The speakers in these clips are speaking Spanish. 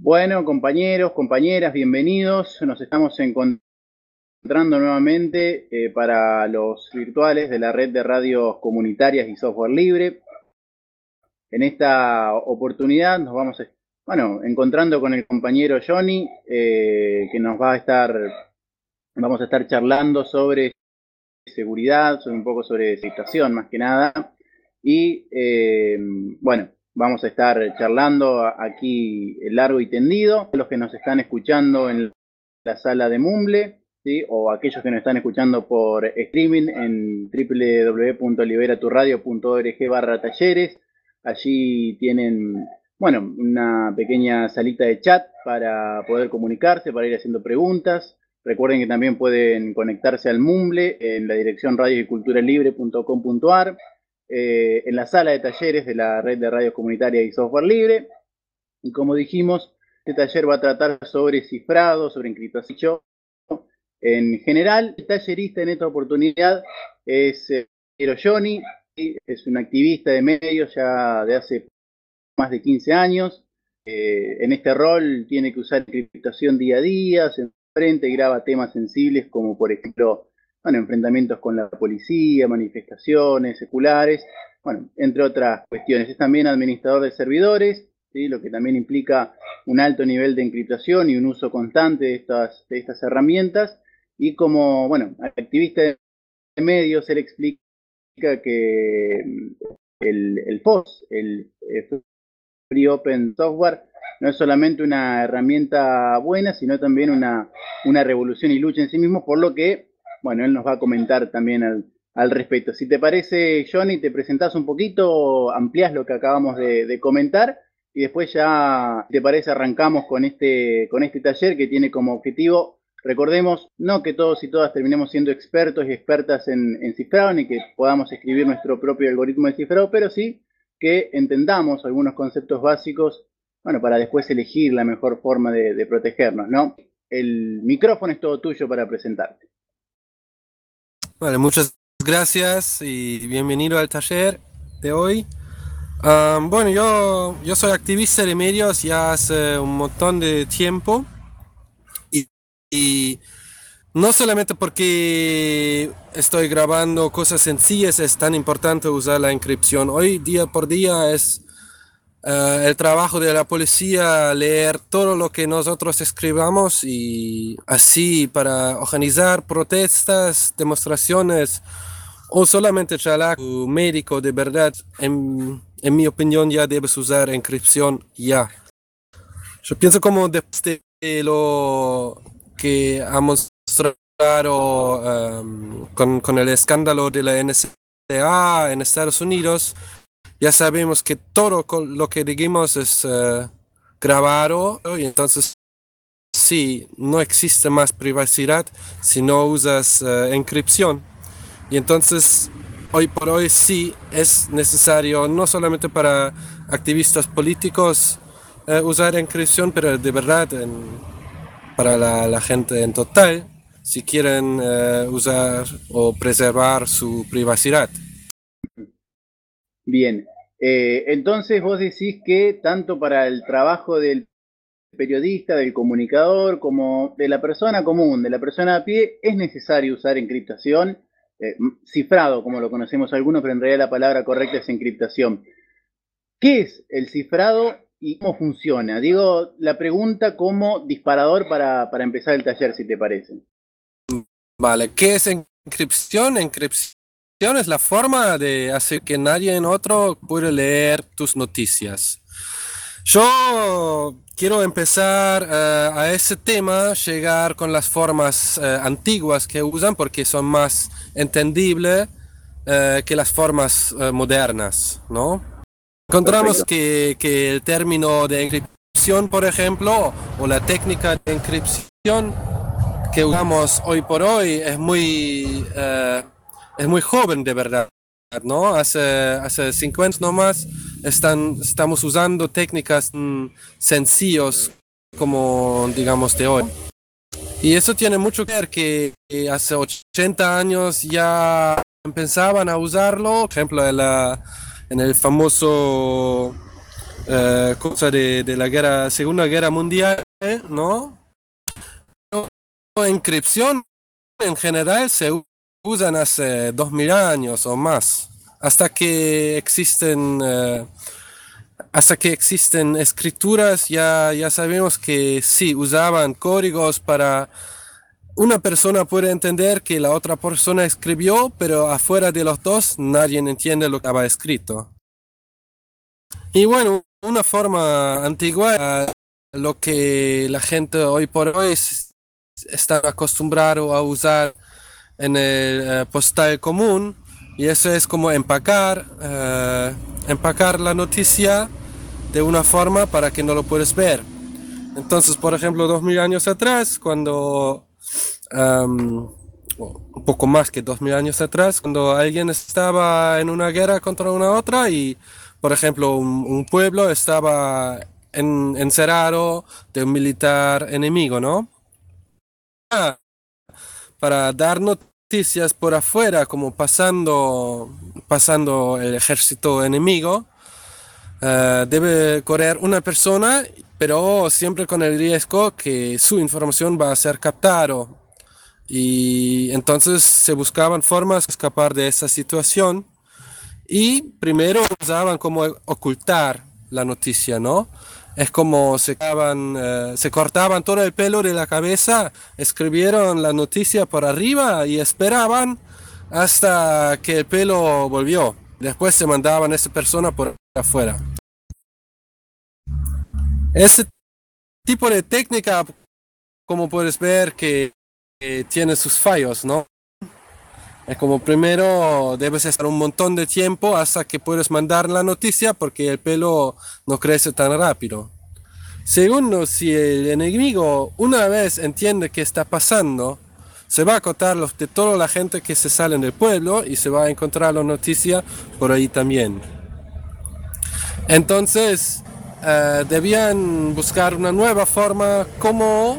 Bueno, compañeros, compañeras, bienvenidos. Nos estamos encontrando nuevamente para los virtuales de la red de radios comunitarias y software libre. En esta oportunidad nos vamos encontrando con el compañero Johnny, que vamos a estar charlando sobre seguridad, sobre un poco sobre situación más que nada. Y vamos a estar charlando aquí largo y tendido. Los que nos están escuchando en la sala de Mumble, ¿sí? O aquellos que nos están escuchando por streaming en www.liberaturradio.org/talleres. Allí tienen, una pequeña salita de chat para poder comunicarse, para ir haciendo preguntas. Recuerden que también pueden conectarse al Mumble en la dirección radioyculturalibre.com.ar, en la sala de talleres de la red de radios comunitarias y software libre. Y como dijimos, este taller va a tratar sobre cifrado, sobre encriptación. En general, el tallerista en esta oportunidad es Johnny, ¿sí? Es un activista de medios ya de hace más de 15 años. En este rol tiene que usar encriptación día a día, se enfrenta y graba temas sensibles como por ejemplo, enfrentamientos con la policía, manifestaciones seculares, entre otras cuestiones. Es también administrador de servidores, ¿sí? Lo que también implica un alto nivel de encriptación y un uso constante de estas herramientas. Y como, activista de medios, él explica que el FOSS, el Free Open Software, no es solamente una herramienta buena, sino también una revolución y lucha en sí mismo, por lo que, él nos va a comentar también al respecto. Si te parece, Johnny, te presentás un poquito, ampliás lo que acabamos de comentar, y después ya, si te parece, arrancamos con este taller que tiene como objetivo, recordemos, no que todos y todas terminemos siendo expertos y expertas en cifrado, ni que podamos escribir nuestro propio algoritmo de cifrado, pero sí que entendamos algunos conceptos básicos, para después elegir la mejor forma de protegernos, ¿no? El micrófono es todo tuyo para presentarte. Vale, muchas gracias y bienvenido al taller de hoy. Bueno, yo soy activista de medios ya hace un montón de tiempo y, y no solamente porque estoy grabando cosas sencillas es tan importante usar la encripción. Hoy día por día es el trabajo de la policía leer todo lo que nosotros escribamos y así para organizar protestas, demostraciones o solamente charlar con un médico de verdad, en mi opinión ya debes usar encripción ya. Yo pienso como después de lo que ha mostrado con el escándalo de la NSA en Estados Unidos, ya sabemos que todo lo que digamos es grabado y entonces sí, no existe más privacidad si no usas encripción. Y entonces, hoy por hoy sí es necesario, no solamente para activistas políticos, usar encripción, pero de verdad para la gente en total, si quieren usar o preservar su privacidad. Bien, entonces vos decís que tanto para el trabajo del periodista, del comunicador, como de la persona común, de la persona a pie, es necesario usar encriptación, cifrado, como lo conocemos algunos, pero en realidad la palabra correcta es encriptación. ¿Qué es el cifrado y cómo funciona? Digo la pregunta como disparador para empezar el taller, si te parece. Vale, ¿qué es encripción? Encripción es la forma de hacer que nadie en otro pueda leer tus noticias. Yo quiero empezar a ese tema, llegar con las formas antiguas que usan porque son más entendibles que las formas modernas, ¿no? Encontramos Perfecto. que el término de encripción, por ejemplo, o la técnica de encripción que usamos hoy por hoy es muy joven de verdad, ¿no? Hace 50 años nomás estamos usando técnicas sencillas como, digamos, de hoy. Y eso tiene mucho que ver que hace 80 años ya empezaban a usarlo, por ejemplo, en el famoso cosa de la Segunda Guerra Mundial, ¿no? La inscripción en general se usan hace 2000 años o más, hasta que existen escrituras, ya sabemos que sí, usaban códigos para una persona puede entender que la otra persona escribió, pero afuera de los dos nadie entiende lo que estaba escrito. Y bueno, una forma antigua, lo que la gente hoy por hoy está acostumbrado a usar en el postal común, y eso es como empacar la noticia de una forma para que no lo puedes ver. Entonces, por ejemplo, 2000 años atrás, un poco más que 2000 años atrás, cuando alguien estaba en una guerra contra una otra y, por ejemplo, un pueblo estaba encerrado de un militar enemigo, ¿no? Para dar noticias por afuera, como pasando el ejército enemigo, debe correr una persona, pero siempre con el riesgo que su información va a ser captado. Y entonces se buscaban formas de escapar de esa situación y primero usaban como ocultar la noticia, ¿no? Es como se cortaban todo el pelo de la cabeza, escribieron la noticia por arriba y esperaban hasta que el pelo volvió. Después se mandaban a esa persona por afuera. Ese tipo de técnica, como puedes ver, que tiene sus fallos, ¿no? Es como primero debes estar un montón de tiempo hasta que puedes mandar la noticia porque el pelo no crece tan rápido. Segundo, si el enemigo una vez entiende qué está pasando, se va a contar de toda la gente que se salen del pueblo y se va a encontrar la noticia por ahí también. Entonces, debían buscar una nueva forma como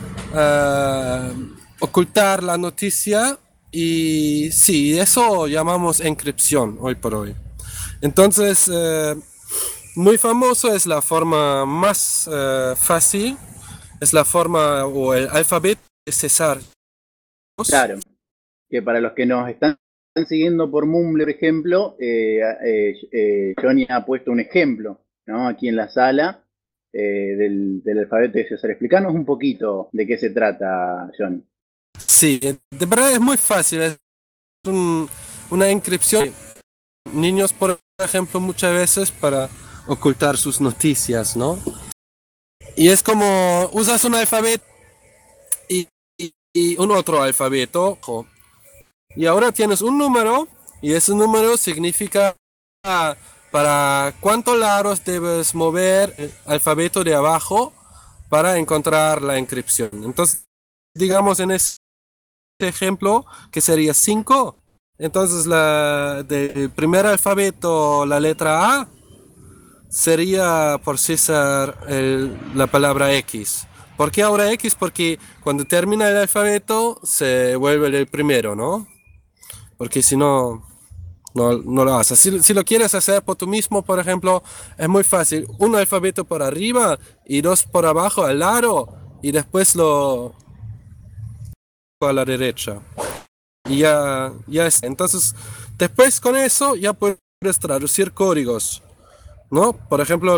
ocultar la noticia y sí, eso llamamos encripción hoy por hoy. Entonces, muy famoso es la forma más fácil, es la forma o el alfabeto de César. Claro, que para los que nos están siguiendo por Mumble, por ejemplo, Johnny ha puesto un ejemplo, ¿no? Aquí en la sala del alfabeto de César. Explícanos un poquito de qué se trata, Johnny. Sí, de verdad es muy fácil, es una inscripción. Niños, por ejemplo, muchas veces para ocultar sus noticias, ¿no? Y es como usas un alfabeto y un otro alfabeto, y ahora tienes un número, y ese número significa para cuántos lados debes mover el alfabeto de abajo para encontrar la inscripción. Entonces, digamos en este ejemplo, que sería 5. Entonces, del primer alfabeto, la letra A, sería por César la palabra X. ¿Por qué ahora X? Porque cuando termina el alfabeto se vuelve el primero, ¿no? Porque si no, no lo haces. Si lo quieres hacer por tú mismo, por ejemplo, es muy fácil. Un alfabeto por arriba y dos por abajo al lado y después lo a la derecha. Y ya está. Entonces, después con eso ya puedes traducir códigos, ¿no? Por ejemplo,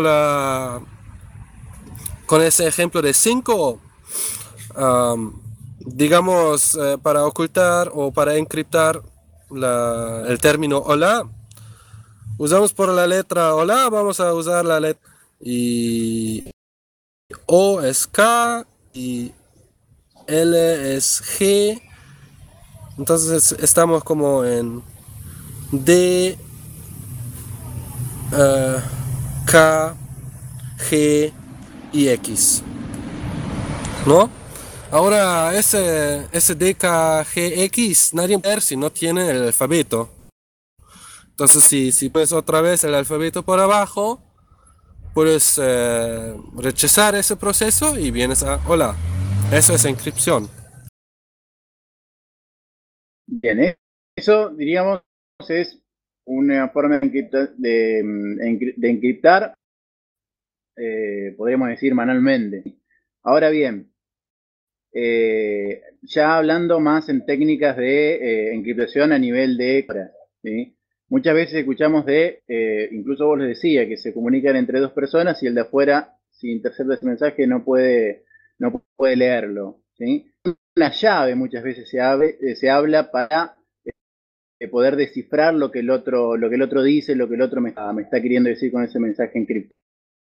con ese ejemplo de 5, digamos, para ocultar o para encriptar el término hola, usamos por la letra hola, vamos a usar la letra y O es K y L es G. Entonces estamos como en D, K, G y X, ¿no? Ahora, ese DKGX, nadie puede ver si no tiene el alfabeto. Entonces, si pones otra vez el alfabeto por abajo, puedes rechazar ese proceso y vienes a hola. Eso es encripción. Bien, eso diríamos es una forma de encriptar podríamos decir, manualmente. Ahora bien, ya hablando más en técnicas de encriptación a nivel de ¿sí? Muchas veces escuchamos de, incluso vos les decía, que se comunican entre dos personas y el de afuera, si intercepta ese mensaje, no puede leerlo. ¿Sí? Una llave muchas veces se habla para poder descifrar lo que el otro dice, lo que el otro me está queriendo decir con ese mensaje encriptado.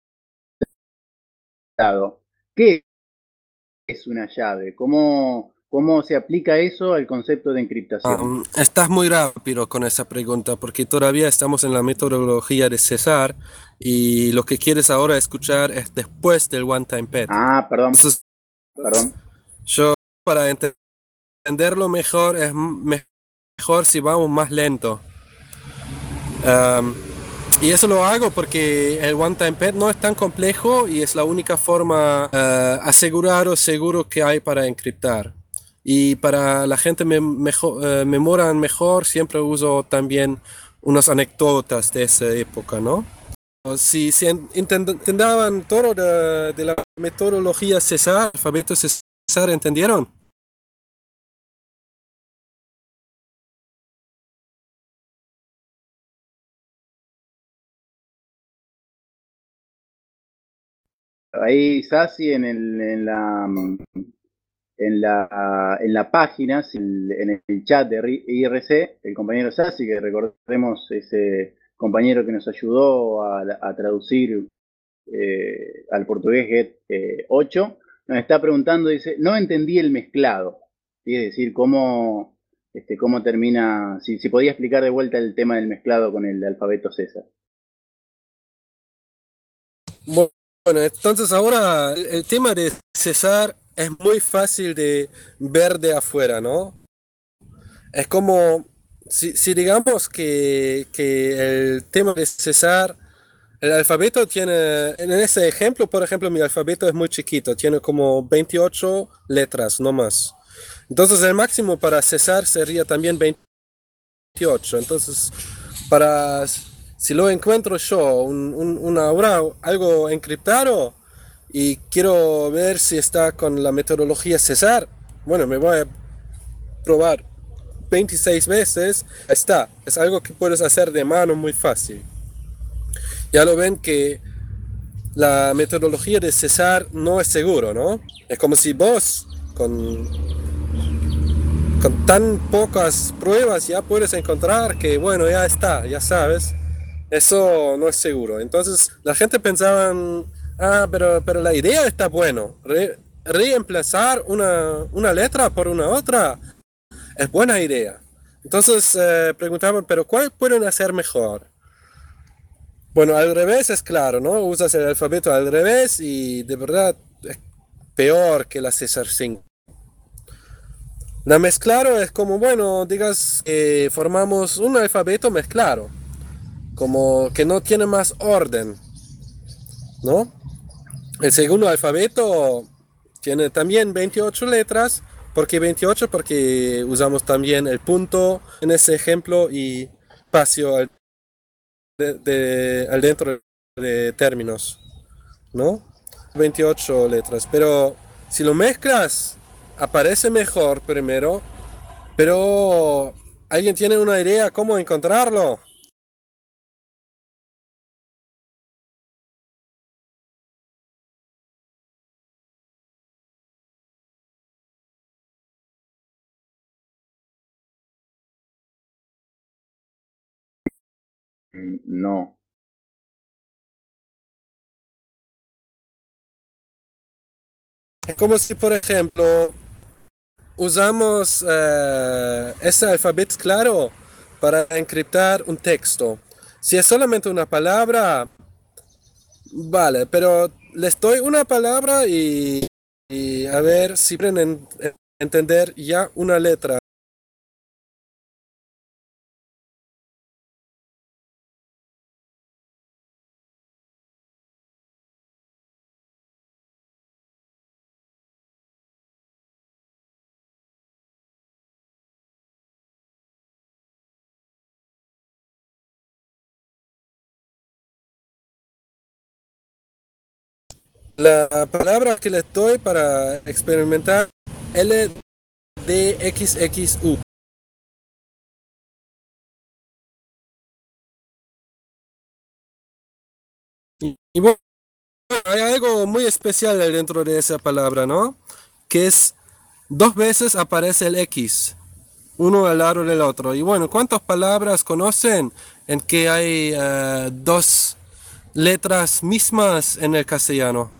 ¿Qué es una llave? ¿Cómo se aplica eso al concepto de encriptación? Estás muy rápido con esa pregunta porque todavía estamos en la metodología de César y lo que quieres ahora escuchar es después del one-time pad. Ah, perdón, Entonces, perdón. yo para entenderlo mejor es mejor si vamos más lento. Um, y eso lo hago porque el one-time pad no es tan complejo y es la única forma asegurar o seguro que hay para encriptar. Y para la gente memoran mejor, siempre uso también unas anécdotas de esa época, ¿no? Si intentaban todo de la metodología César, alfabeto César, ¿entendieron? Ahí Sasi en la página, en el chat de IRC, el compañero Sasi, que recordemos ese compañero que nos ayudó a traducir al portugués GET 8, nos está preguntando, dice, no entendí el mezclado. ¿Sí? Es decir, cómo termina, si podía explicar de vuelta el tema del mezclado con el alfabeto César. Bueno, entonces ahora el tema de César es muy fácil de ver de afuera, ¿no? Es como si digamos que el tema de César, el alfabeto tiene, en ese ejemplo, por ejemplo, mi alfabeto es muy chiquito, tiene como 28 letras, no más. Entonces el máximo para César sería también 28. Entonces, si lo encuentro yo, algo encriptado, y quiero ver si está con la metodología César, bueno, me voy a probar 26 veces, está. Es algo que puedes hacer de mano muy fácil. Ya lo ven que la metodología de César no es seguro, ¿no? Es como si vos con tan pocas pruebas ya puedes encontrar que, bueno, ya está, ya sabes. Eso no es seguro. Entonces la gente pensaba, pero la idea está bueno. Reemplazar una letra por una otra es buena idea. Entonces preguntaban, pero ¿cuál pueden hacer mejor? Bueno, al revés es claro, ¿no? Usas el alfabeto al revés y de verdad es peor que la César 5. La mezclaro es como, bueno, digas que formamos un alfabeto mezclado, como que no tiene más orden, ¿no? El segundo alfabeto tiene también 28 letras. ¿Por qué 28? Porque usamos también el punto en ese ejemplo y espacio al dentro de términos, ¿no? 28 letras. Pero si lo mezclas, aparece mejor primero. Pero ¿alguien tiene una idea cómo encontrarlo? No. Es como si, por ejemplo, usamos ese alfabeto claro para encriptar un texto. Si es solamente una palabra, vale, pero les doy una palabra y a ver si pueden entender ya una letra. La palabra que les doy para experimentar LDXXU. Y bueno, hay algo muy especial dentro de esa palabra, ¿no? Que es dos veces aparece el X, uno al lado del otro. Y bueno, ¿cuántas palabras conocen en que hay dos letras mismas en el castellano?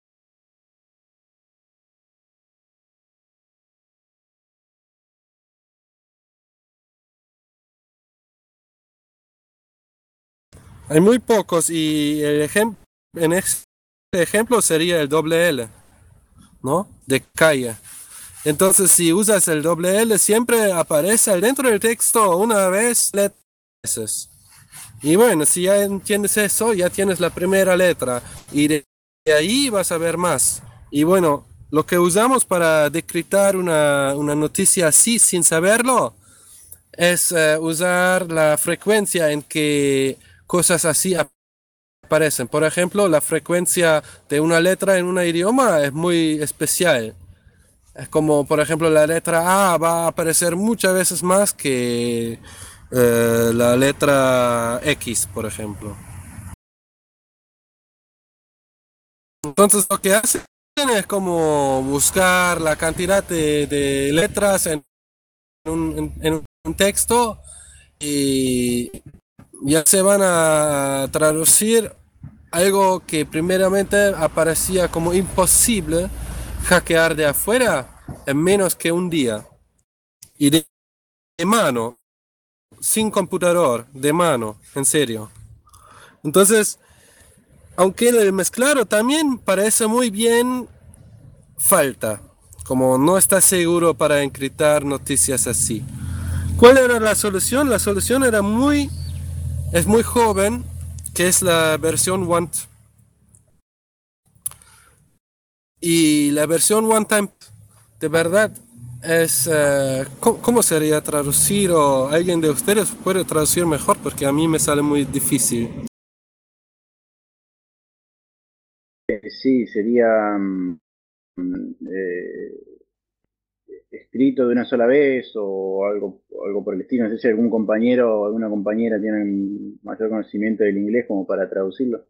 Hay muy pocos y en este ejemplo sería el doble L, ¿no? De calle. Entonces, si usas el doble L, siempre aparece dentro del texto una vez, veces. Y bueno, si ya entiendes eso, ya tienes la primera letra. Y de ahí vas a ver más. Y bueno, lo que usamos para decretar una noticia así sin saberlo es usar la frecuencia en que cosas así aparecen. Por ejemplo, la frecuencia de una letra en un idioma es muy especial. Es como, por ejemplo, la letra A va a aparecer muchas veces más que la letra X, por ejemplo. Entonces, lo que hacen es como buscar la cantidad de letras en un texto y ya se van a traducir algo que primeramente aparecía como imposible hackear de afuera en menos que un día. Y de mano, sin computador, de mano, en serio. Entonces, aunque el mezclado también parece muy bien, falta. Como no está seguro para encriptar noticias así. ¿Cuál era la solución? La solución es muy joven, que es la versión One. Y la versión One Time, de verdad, es... ¿cómo sería traducir? O alguien de ustedes puede traducir mejor porque a mí me sale muy difícil. Sí, sería eh, escrito de una sola vez o algo por el estilo. No sé si algún compañero o alguna compañera tienen mayor conocimiento del inglés como para traducirlo.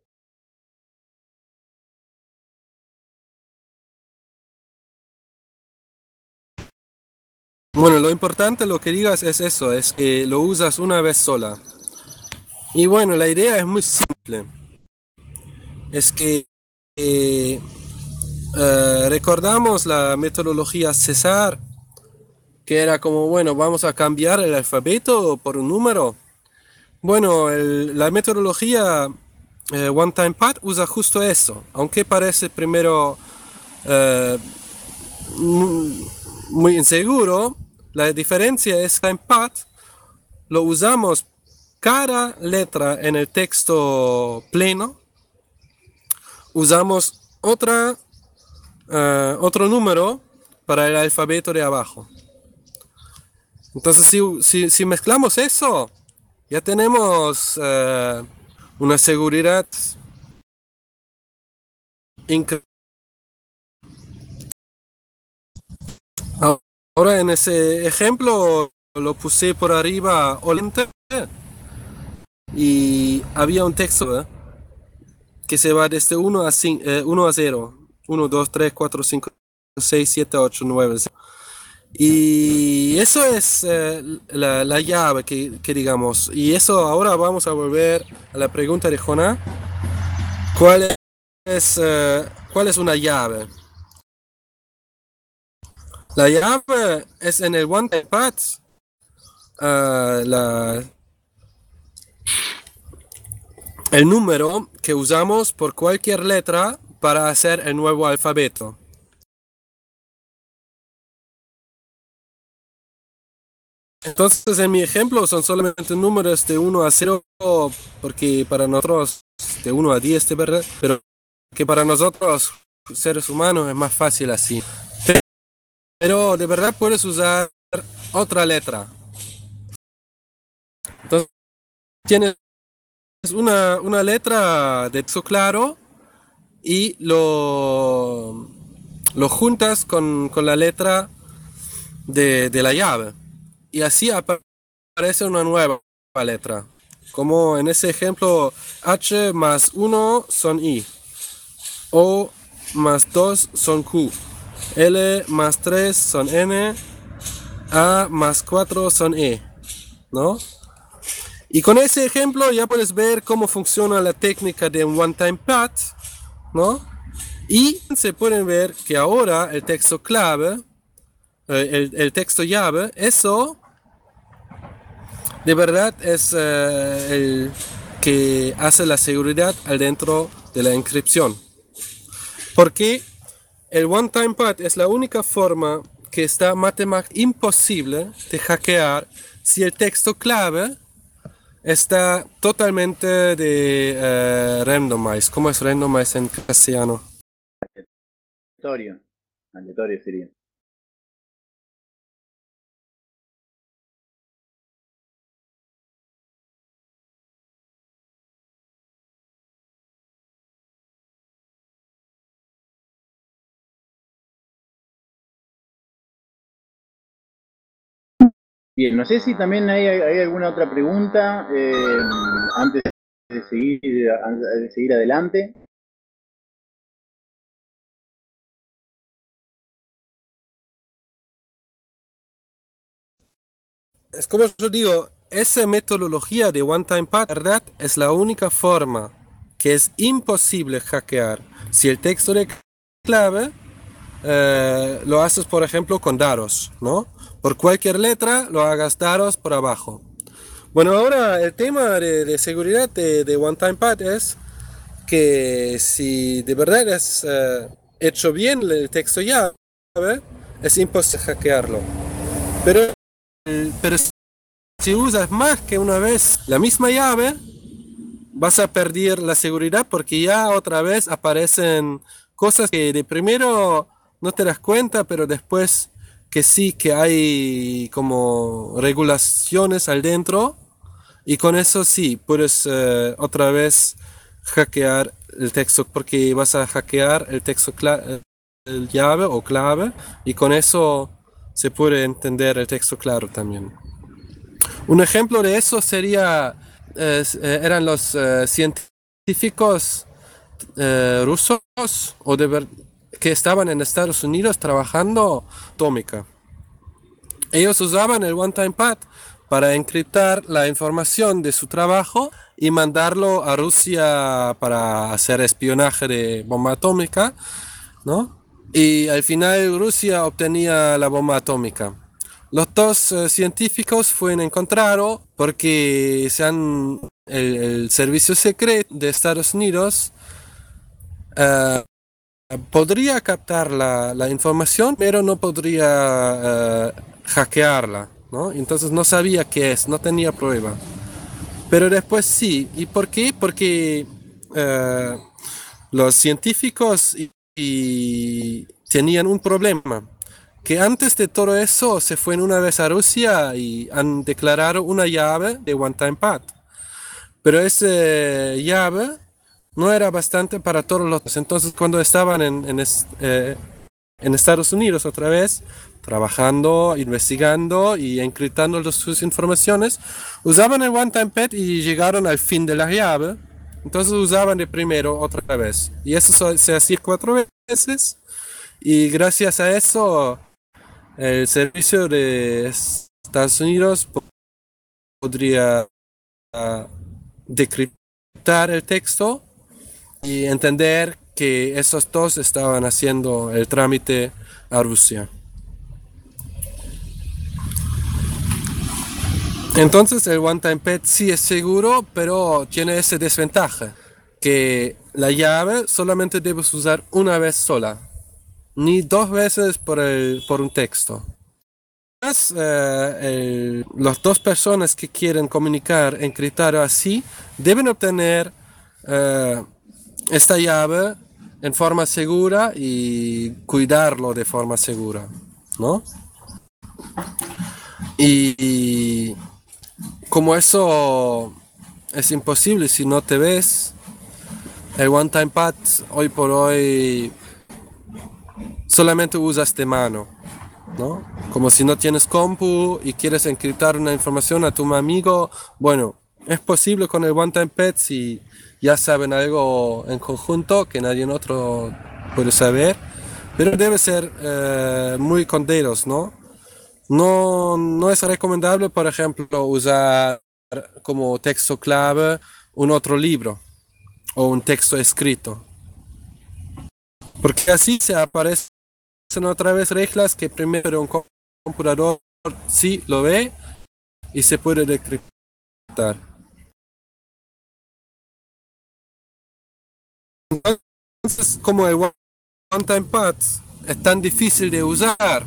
Bueno, lo importante, lo que digas es eso, es que lo usas una vez sola. Y bueno, la idea es muy simple. Es que eh, recordamos la metodología César, que era como, bueno, vamos a cambiar el alfabeto por un número. Bueno, la metodología One Time Pad usa justo eso, aunque parece primero eh, muy inseguro, la diferencia es que en Pad lo usamos cada letra en el texto pleno, usamos otro número para el alfabeto de abajo. Entonces, si mezclamos eso, ya tenemos una seguridad increíble. Ahora en ese ejemplo lo puse por arriba Olente y había un texto que se va desde 1 a, 5, 1 a 0. 1, 2, 3, 4, 5, 6, 7, 8, 9. Y eso es la llave que digamos. Y eso ahora vamos a volver a la pregunta de Jonah. ¿Cuál cuál es una llave? La llave es en el One Time Pad. La, el número que usamos por cualquier letra para hacer el nuevo alfabeto. Entonces, en mi ejemplo son solamente números de 1 a 0, porque para nosotros de 1 a 10, de verdad, pero que para nosotros, seres humanos, es más fácil así. Pero de verdad puedes usar otra letra. Entonces, tienes una letra de texto claro y lo juntas con la letra de la llave. Y así aparece una nueva letra. Como en ese ejemplo, H más 1 son I, O más 2 son Q, L más 3 son N, A más 4 son E, ¿no? Y con ese ejemplo ya puedes ver cómo funciona la técnica de un one-time pad, ¿no? Y se pueden ver que ahora el texto clave, el texto llave, eso de verdad es el que hace la seguridad adentro de la inscripción. Porque el one-time pad es la única forma que está matemáticamente imposible de hackear si el texto clave está totalmente de randomize. ¿Cómo es randomize en castellano? Aleatorio. Aleatorio sería. Bien, no sé si también hay alguna otra pregunta antes de seguir adelante. Es como yo digo, esa metodología de One Time Pad, ¿verdad? Es la única forma que es imposible hackear. Si el texto de clave lo haces, por ejemplo, con dados, ¿no? Por cualquier letra lo hagas dados por abajo. Bueno, ahora el tema de seguridad de One Time Pad es que si de verdad es hecho bien el texto llave, es imposible hackearlo. Pero si usas más que una vez la misma llave, vas a perder la seguridad porque ya otra vez aparecen cosas que de primero no te das cuenta, pero después que sí, que hay como regulaciones al dentro y con eso sí, puedes otra vez hackear el texto porque vas a hackear el texto el llave o clave y con eso se puede entender el texto claro también. Un ejemplo de eso sería, eran los científicos rusos que estaban en Estados Unidos trabajando atómica. Ellos usaban el One Time Pad para encriptar la información de su trabajo y mandarlo a Rusia para hacer espionaje de bomba atómica, ¿no? Y al final Rusia obtenía la bomba atómica. Los dos científicos fueron encontrados porque el servicio secreto de Estados Unidos eh, podría captar la información, pero no podría hackearla, ¿no? Entonces no sabía qué es, no tenía prueba. Pero después sí. ¿Y por qué? Porque eh, los científicos y tenían un problema. Que antes de todo eso se fueron una vez a Rusia y han declarado una llave de One Time Pad. Pero esa llave no era bastante para todos los. Entonces, cuando estaban en Estados Unidos otra vez, trabajando, investigando y encriptando sus informaciones, usaban el One Time Pad y llegaron al fin de la llave. Entonces usaban de primero otra vez. Y eso se hacía 4 veces. Y gracias a eso, el servicio de Estados Unidos podría decriptar el texto y entender que esos dos estaban haciendo el trámite a Rusia. Entonces el One Time Pad sí es seguro, pero tiene esa desventaja, que la llave solamente debes usar una vez sola, ni 2 veces por un texto. Además, las dos personas que quieren comunicar encriptado así deben obtener esta llave en forma segura y cuidarlo de forma segura, ¿no? Y como eso es imposible si no te ves, el one-time pad hoy por hoy solamente usas de mano, ¿no? Como si no tienes compu y quieres encriptar una información a tu amigo, bueno, es posible con el one-time pad si ya saben algo en conjunto que nadie otro puede saber, pero debe ser muy con dedos, ¿no? No es recomendable, por ejemplo, usar como texto clave un otro libro o un texto escrito, porque así se aparecen otra vez reglas que primero un computador sí lo ve y se puede decriptar. Entonces, como el one-time pad es tan difícil de usar,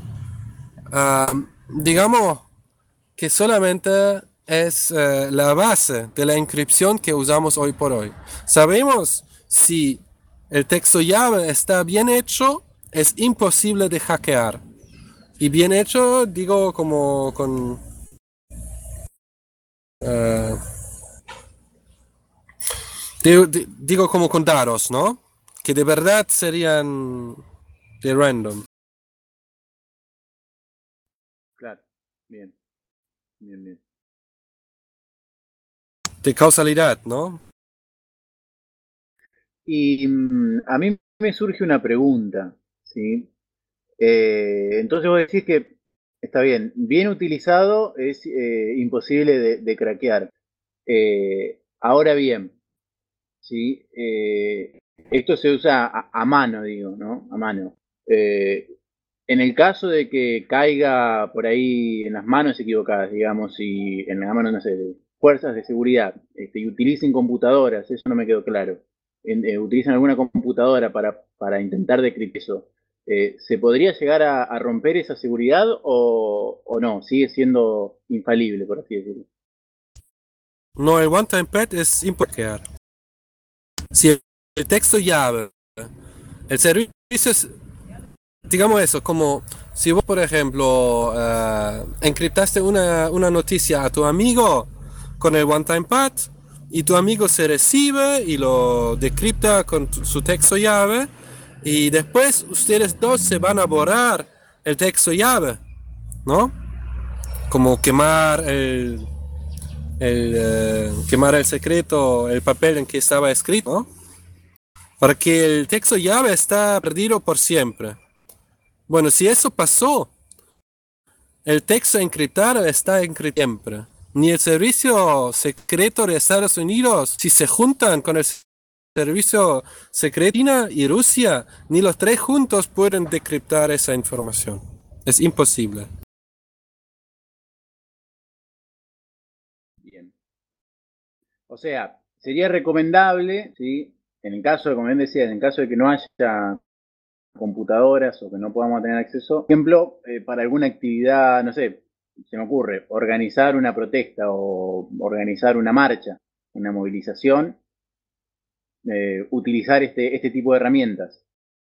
digamos que solamente es la base de la encripción que usamos hoy por hoy. Sabemos si el texto llave está bien hecho, es imposible de hackear. Y bien hecho, digo como con... eh, digo como con dados, ¿no? Que de verdad serían de random. Claro, bien, bien, bien. De causalidad, ¿no? Y a mí me surge una pregunta, ¿sí? Entonces vos decís que está bien utilizado es imposible de craquear. Ahora bien, ¿sí? Esto se usa a mano, digo, ¿no? A mano. Eh, en el caso de que caiga por ahí en las manos equivocadas, digamos, y en las manos, no sé, de fuerzas de seguridad, y utilicen computadoras, eso no me quedó claro. Utilizan alguna computadora para intentar decriptar eso. ¿Se podría llegar a romper esa seguridad o no? Sigue siendo infalible, por así decirlo. No, el one-time pad es imposible hackear. Si el texto llave, el servicio es, digamos eso, como si vos, por ejemplo, encriptaste una noticia a tu amigo con el one-time pad y tu amigo se recibe y lo decripta con su texto llave y después ustedes dos se van a borrar el texto llave, ¿no? Como quemar el secreto, el papel en que estaba escrito, ¿no? Para que el texto llave está perdido por siempre. Bueno, si eso pasó, el texto encriptado está encriptado siempre. Ni el servicio secreto de Estados Unidos, si se juntan con el servicio secreto de China y Rusia, ni los tres juntos pueden decriptar esa información. Es imposible. Bien. O sea, sería recomendable, ¿sí? En el caso de, como bien decía, en el caso de que no haya computadoras o que no podamos tener acceso, por ejemplo, para alguna actividad, no sé, se me ocurre, organizar una protesta o organizar una marcha, una movilización, utilizar este tipo de herramientas.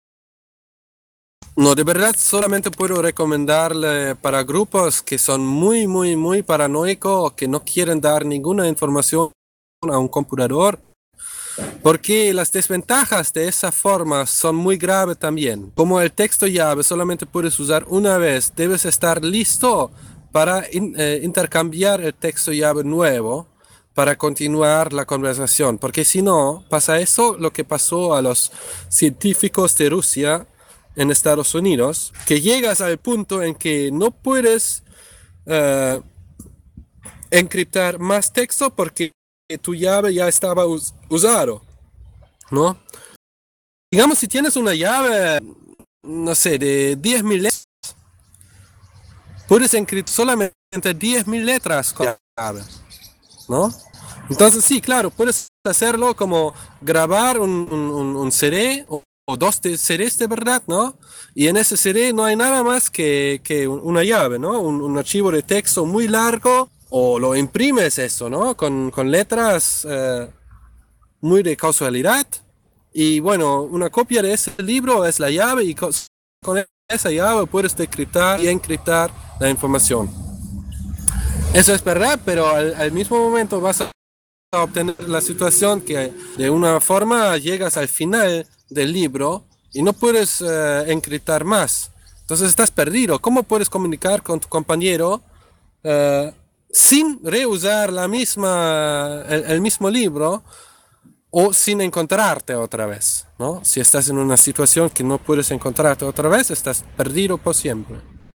No, de verdad solamente puedo recomendarle para grupos que son muy paranoicos, que no quieren dar ninguna información a un computador, porque las desventajas de esa forma son muy graves también. Como el texto llave solamente puedes usar una vez, debes estar listo para intercambiar el texto llave nuevo para continuar la conversación, porque si no, pasa eso lo que pasó a los científicos de Rusia en Estados Unidos, que llegas al punto en que no puedes eh, encriptar más texto porque tu llave ya estaba usado, ¿no? Digamos, si tienes una llave, no sé, de 10.000 letras, puedes encriptar solamente 10.000 letras con la llave, ¿no? Entonces sí, claro, puedes hacerlo como grabar un CD o dos CDs de verdad, ¿no? Y en ese CD no hay nada más que una llave, ¿no? Un archivo de texto muy largo o lo imprimes eso, ¿no? Con letras muy de causalidad. Y bueno, una copia de ese libro es la llave y con esa llave puedes decriptar y encriptar la información. Eso es verdad, pero al mismo momento vas a a obtener la situación que de una forma llegas al final del libro y no puedes encriptar más. Entonces estás perdido. ¿Cómo puedes comunicar con tu compañero sin reusar el mismo libro o sin encontrarte otra vez, ¿no? Si estás en una situación que no puedes encontrarte otra vez, estás perdido por siempre.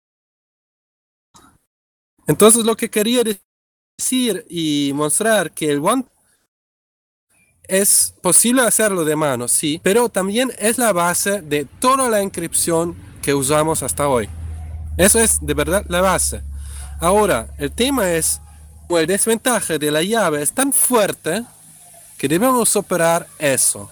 Entonces lo que quería decir y mostrar que el One es posible hacerlo de mano, sí, pero también es la base de toda la encripción que usamos hasta hoy. Eso es de verdad la base. Ahora, el tema es, el desventaja de la llave es tan fuerte que debemos superar eso.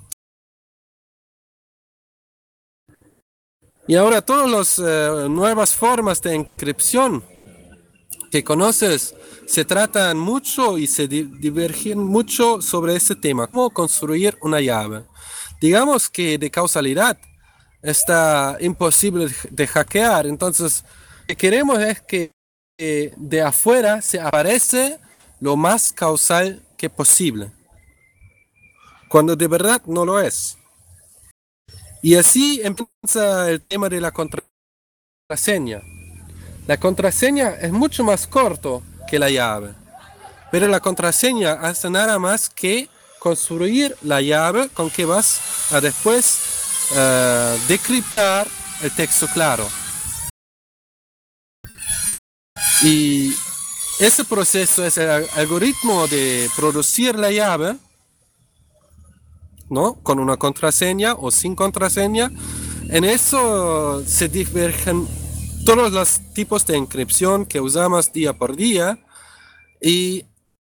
Y ahora todas las nuevas formas de encripción que conoces se tratan mucho y se divergen mucho sobre ese tema, cómo construir una llave. Digamos que de causalidad está imposible de hackear, entonces lo que queremos es que de afuera se aparece lo más causal que posible, cuando de verdad no lo es. Y así empieza el tema de la contraseña. La contraseña es mucho más corto que la llave, pero la contraseña hace nada más que construir la llave con que vas a después decriptar el texto claro. Y ese proceso es el algoritmo de producir la llave, ¿no? Con una contraseña o sin contraseña. En eso se divergen todos los tipos de encripción que usamos día por día y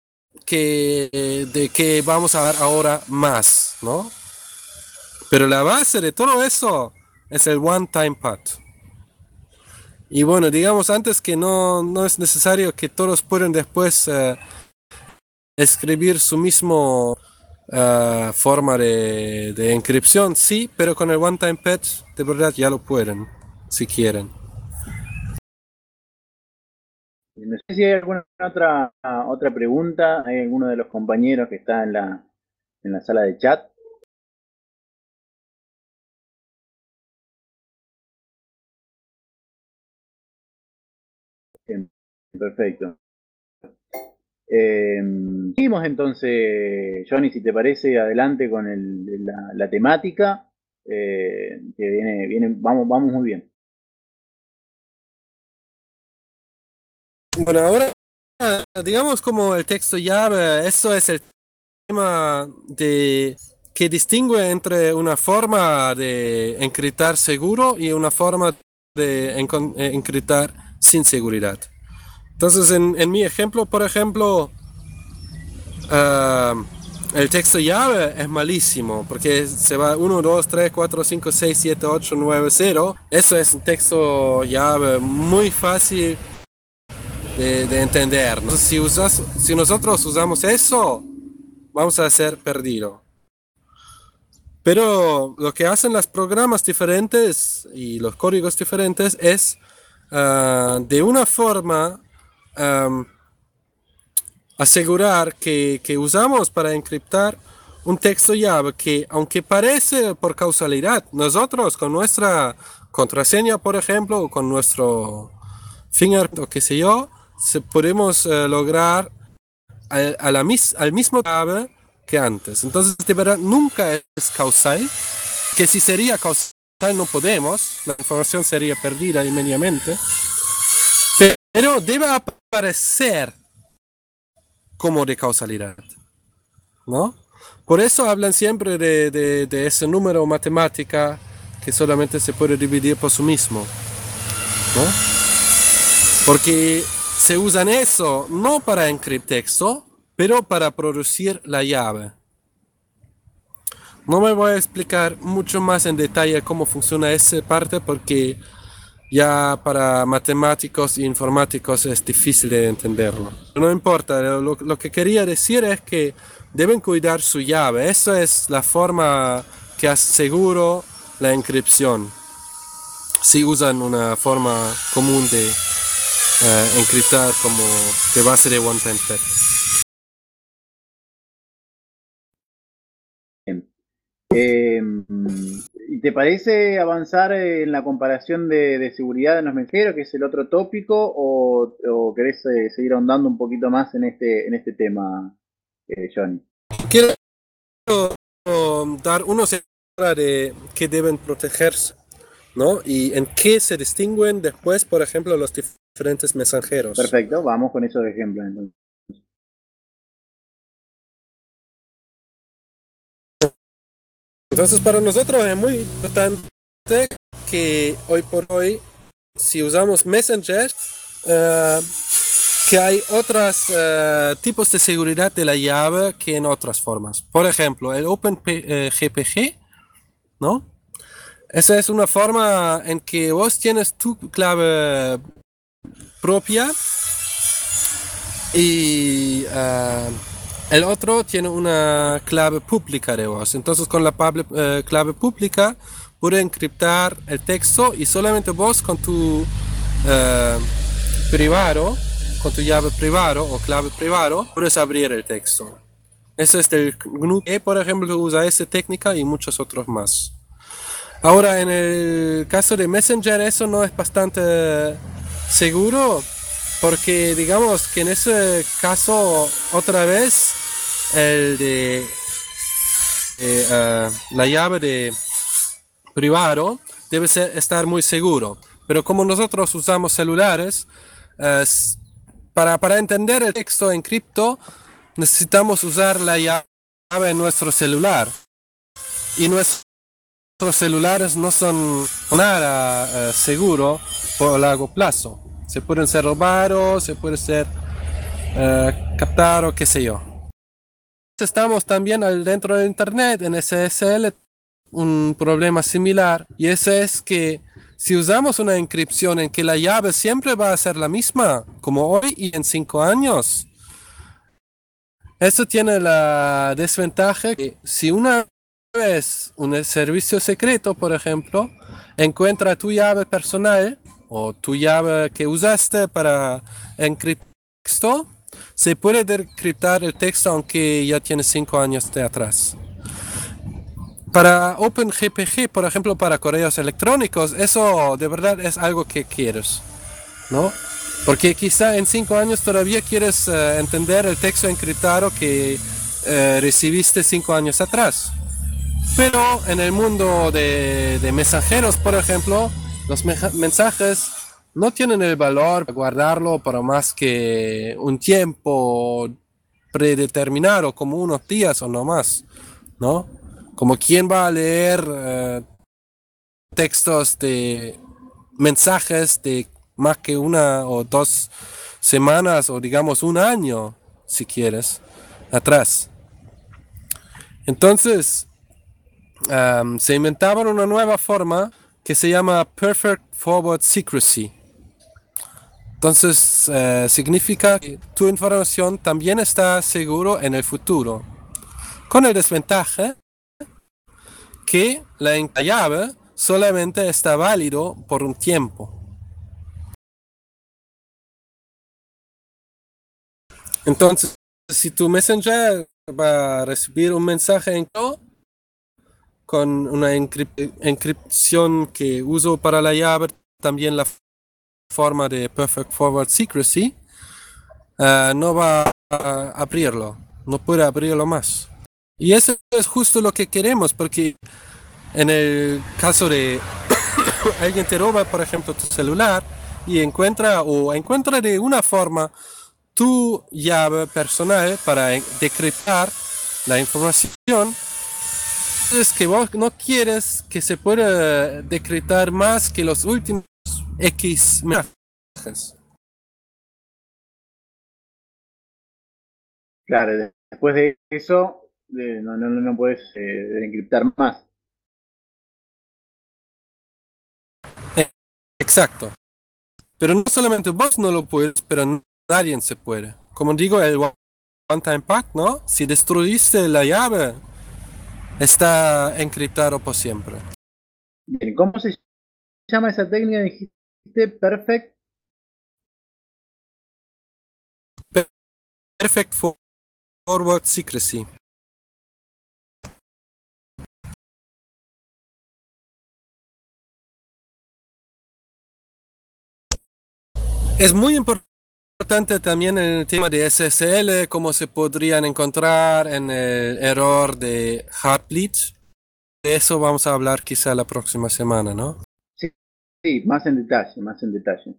de que vamos a ver ahora más, ¿no? Pero la base de todo eso es el one-time path. Y bueno, digamos antes que no es necesario que todos puedan después escribir su mismo forma de encripción, sí, pero con el one-time path de verdad ya lo pueden, si quieren. No sé si hay alguna otra pregunta. ¿Hay alguno de los compañeros que está en la sala de chat? Bien, perfecto. Seguimos entonces, Johnny, si te parece, adelante con la temática, que vamos muy bien. Bueno, ahora digamos como el texto llave, eso es el tema que distingue entre una forma de encriptar seguro y una forma de encriptar sin seguridad. Entonces, en mi ejemplo, por ejemplo, el texto llave es malísimo porque se va 1, 2, 3, 4, 5, 6, 7, 8, 9, 0. Eso es un texto llave muy fácil de entender. ¿No? Si nosotros usamos eso, vamos a ser perdidos. Pero lo que hacen los programas diferentes y los códigos diferentes es de una forma asegurar que usamos para encriptar un texto llave que, aunque parece por causalidad, nosotros con nuestra contraseña, por ejemplo, o con nuestro fingerprint o qué sé yo, podemos lograr al mismo llave que antes. Entonces, de verdad, nunca es causal, que si sería causal no podemos, la información sería perdida inmediatamente, pero debe aparecer como de causalidad, ¿no? Por eso hablan siempre de ese número matemática que solamente se puede dividir por sí mismo, ¿no? Porque se usan eso no para encriptar texto, pero para producir la llave. No me voy a explicar mucho más en detalle cómo funciona esa parte porque ya para matemáticos e informáticos es difícil de entenderlo. No importa, lo que quería decir es que deben cuidar su llave. Esa es la forma que asegura la encripción. Si usan una forma común de encriptar como de base de one-time path. Eh, ¿Y te parece avanzar en la comparación de seguridad en los mensajeros, que es el otro tópico, o querés seguir ahondando un poquito más en este tema, Johnny? Quiero dar unos ejemplos de que deben protegerse, ¿no? Y en qué se distinguen después, por ejemplo, los diferentes mensajeros. Perfecto, vamos con esos ejemplos entonces. Entonces, para nosotros es muy importante que hoy por hoy, si usamos Messenger, que hay otros tipos de seguridad de la llave que en otras formas. Por ejemplo, el OpenGPG, ¿no? Esa es una forma en que vos tienes tu clave propia y el otro tiene una clave pública de vos. Entonces con la clave pública puede encriptar el texto y solamente vos con tu privado, con tu llave privado o clave privado, puedes abrir el texto. Eso es del GNU, que por ejemplo usa esa técnica y muchos otros más. Ahora, en el caso de Messenger, eso no es bastante seguro, porque digamos que en ese caso, otra vez, el de la llave de privado debe estar muy seguro. Pero como nosotros usamos celulares, para entender el texto en cripto, necesitamos usar la llave en nuestro celular. Y nuestros celulares no son nada seguro por largo plazo. Se pueden ser robados, se puede ser captados, qué sé yo. Estamos también dentro de Internet, en SSL, un problema similar, y ese es que si usamos una encripción en que la llave siempre va a ser la misma, como hoy y en 5 años, eso tiene la desventaja que si una vez un servicio secreto, por ejemplo, encuentra tu llave personal o tu llave que usaste para encriptar texto, se puede decriptar el texto aunque ya tiene 5 años de atrás. Para OpenGPG, por ejemplo, para correos electrónicos, eso de verdad es algo que quieres, ¿no? Porque quizá en 5 años todavía quieres entender el texto encriptado que recibiste 5 años atrás. Pero en el mundo de mensajeros, por ejemplo, los mensajes no tienen el valor de guardarlo para más que un tiempo predeterminado, como unos días o no más, ¿no? Como quién va a leer textos de mensajes de más que 1 o 2 semanas o digamos un año, si quieres, atrás. Entonces, se inventaban una nueva forma que se llama Perfect Forward Secrecy. Entonces, significa que tu información también está seguro en el futuro. Con el desventaja que la llave solamente está válido por un tiempo. Entonces, si tu Messenger va a recibir un mensaje con una encripción que uso para la llave, también la forma de Perfect Forward Secrecy, no va a abrirlo, no puede abrirlo más. Y eso es justo lo que queremos, porque en el caso de alguien te roba, por ejemplo, tu celular y encuentra de una forma tu llave personal para decriptar la información, es que vos no quieres que se pueda decriptar más que los últimos X mensajes. Claro, después de eso no puedes encriptar más. Exacto. Pero no solamente vos no lo puedes, pero nadie se puede. Como digo, el One Time Pack, ¿no? Si destruiste la llave, está encriptado por siempre. Bien, ¿cómo se llama esa técnica? Dijiste Perfect. Perfect Forward Secrecy. Es muy importante también en el tema de SSL, cómo se podrían encontrar en el error de Heartbleed. De eso vamos a hablar quizá la próxima semana, ¿no? Sí, sí, más en detalle, más en detalle.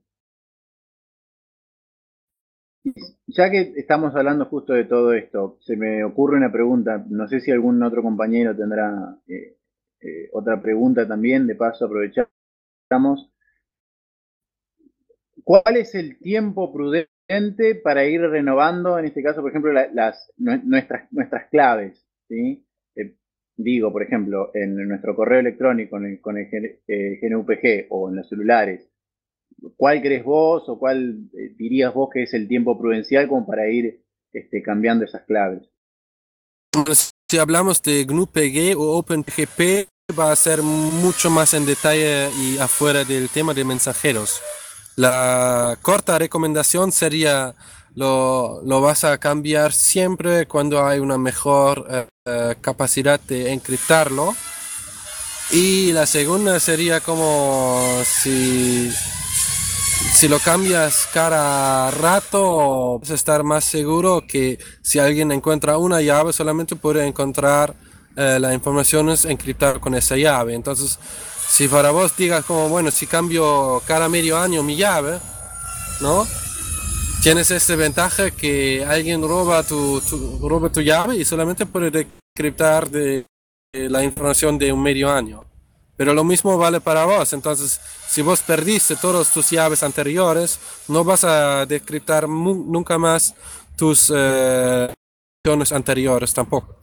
Ya que estamos hablando justo de todo esto, se me ocurre una pregunta, no sé si algún otro compañero tendrá otra pregunta también, de paso aprovechamos. ¿Cuál es el tiempo prudente para ir renovando, en este caso, por ejemplo, nuestras claves? ¿Sí? Digo, por ejemplo, en nuestro correo electrónico con el GNUPG o en los celulares, ¿cuál crees vos o cuál dirías vos que es el tiempo prudencial como para ir cambiando esas claves? Si hablamos de GNU-PG o OpenPGP, va a ser mucho más en detalle y afuera del tema de mensajeros. La corta recomendación sería lo vas a cambiar siempre cuando hay una mejor capacidad de encriptarlo. Y la segunda sería como si lo cambias cada rato, vas a estar más seguro que si alguien encuentra una llave, solamente puede encontrar las informaciones encriptadas con esa llave. Entonces, si para vos digas como, bueno, si cambio cada medio año mi llave, ¿no? Tienes esa ventaja que alguien roba tu llave y solamente puede decriptar de la información de un medio año. Pero lo mismo vale para vos. Entonces, si vos perdiste todas tus llaves anteriores, no vas a decriptar nunca más tus anteriores tampoco.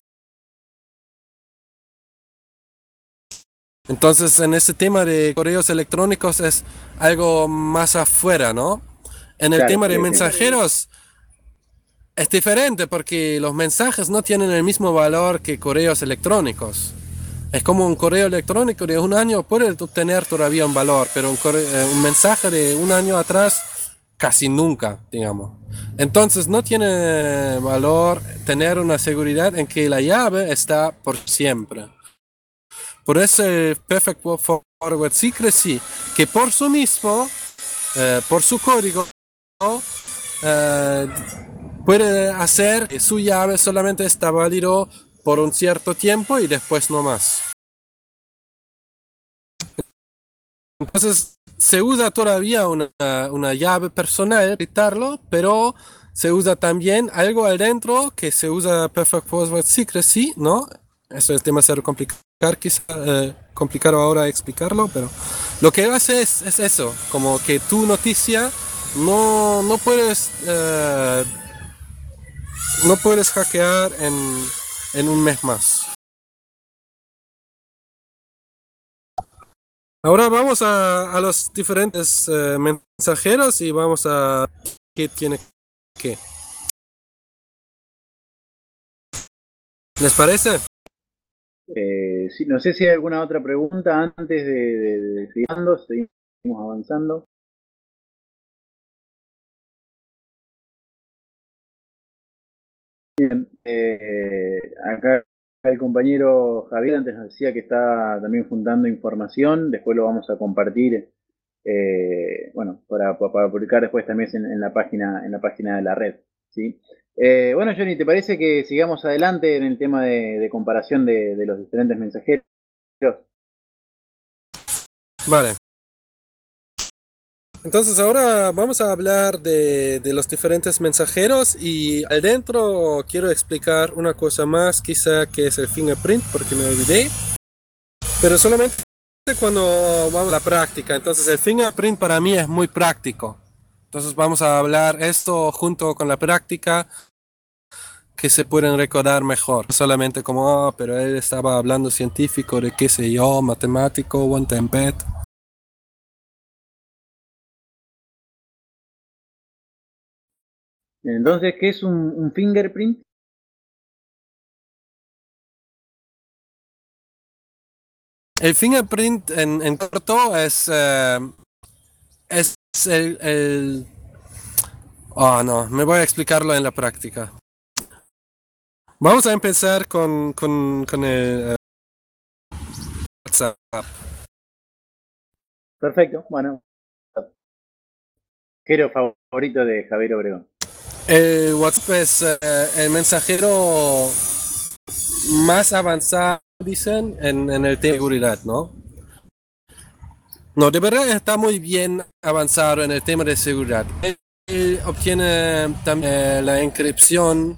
Entonces, en este tema de correos electrónicos es algo más afuera, ¿no? En el Claro, tema de sí, sí. mensajeros es diferente porque los mensajes no tienen el mismo valor que correos electrónicos. Es como un correo electrónico de un año puede obtener todavía un valor, pero un mensaje de un año atrás casi nunca, digamos. Entonces no tiene valor tener una seguridad en que la llave está por siempre. Por eso el Perfect Forward Secrecy, que por su mismo, por su código, eh, puede hacer que su llave solamente está válido por un cierto tiempo y después no más. Entonces se usa todavía una llave personal para quitarlo, pero se usa también algo adentro que se usa Perfect Password Secrecy, ¿no? Eso es demasiado complicado ahora explicarlo, pero lo que hace es eso, como que tu noticia no puedes no puedes hackear en un mes más. Ahora vamos a los diferentes mensajeros y vamos a qué tiene que. ¿Les parece? Sí, no sé si hay alguna otra pregunta antes de seguir seguimos avanzando. Bien, acá el compañero Javier antes nos decía que está también juntando información, después lo vamos a compartir, bueno, para publicar después también en la página de la red, ¿sí? Bueno, Johnny, ¿te parece que sigamos adelante en el tema de comparación de los diferentes mensajeros? Vale. Entonces ahora vamos a hablar de los diferentes mensajeros y adentro quiero explicar una cosa más, quizá que es el fingerprint, porque me olvidé, pero solamente cuando vamos a la práctica. Entonces el fingerprint para mí es muy práctico. Entonces vamos a hablar esto junto con la práctica que se pueden recordar mejor. No solamente como, oh, pero él estaba hablando científico de qué sé yo, matemático, one time pet. Entonces, ¿qué es un fingerprint? El fingerprint en corto es Oh, no, me voy a explicarlo en la práctica. Vamos a empezar con el WhatsApp. Perfecto, bueno, mensajero favorito de Javier Obregón. El WhatsApp es el mensajero más avanzado, dicen, en el tema de seguridad, ¿no? No, de verdad está muy bien avanzado en el tema de seguridad. Él obtiene también la encripción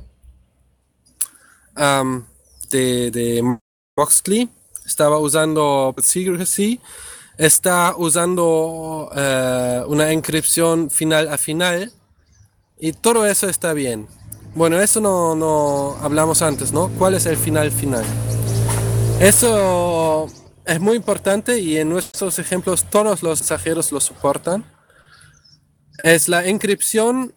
de Moxley. Estaba usando Secrecy. Está usando una encripción final a final. Y todo eso está bien. Bueno, eso no hablamos antes, ¿no? ¿Cuál es el final final? Eso es muy importante y en nuestros ejemplos todos los mensajeros lo soportan. Es la encripción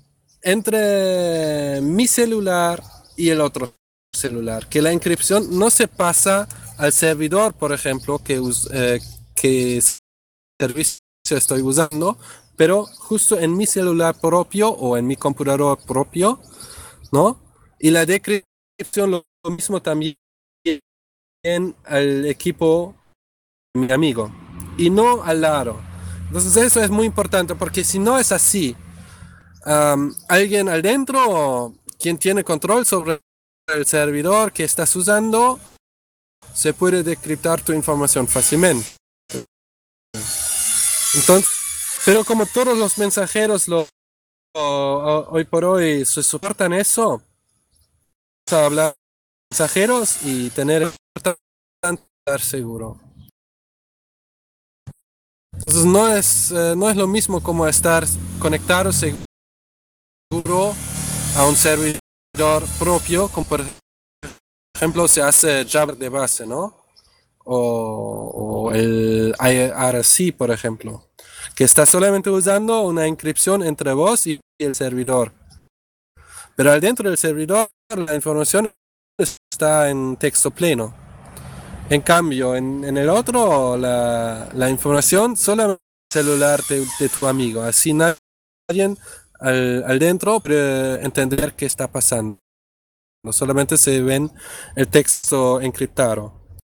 entre mi celular y el otro celular. Que la encripción no se pasa al servidor, por ejemplo, que servicio estoy usando, pero justo en mi celular propio o en mi computador propio, ¿no? Y la decripción lo mismo también al equipo de mi amigo y no al lado. Entonces eso es muy importante porque si no es así, alguien al dentro, quien tiene control sobre el servidor que estás usando, se puede decriptar tu información fácilmente. Entonces, pero como todos los mensajeros hoy por hoy se soportan eso, vamos a hablar de mensajeros y tener estar seguro. Entonces no es lo mismo como estar conectado seguro a un servidor propio, como por ejemplo se hace Java de base, ¿no? O el IRC, por ejemplo, que está solamente usando una encripción entre vos y el servidor. Pero adentro del servidor la información está en texto pleno. En cambio, en el otro, la información solamente en el celular de tu amigo. Así nadie al dentro puede entender qué está pasando. No solamente se ven el texto encriptado.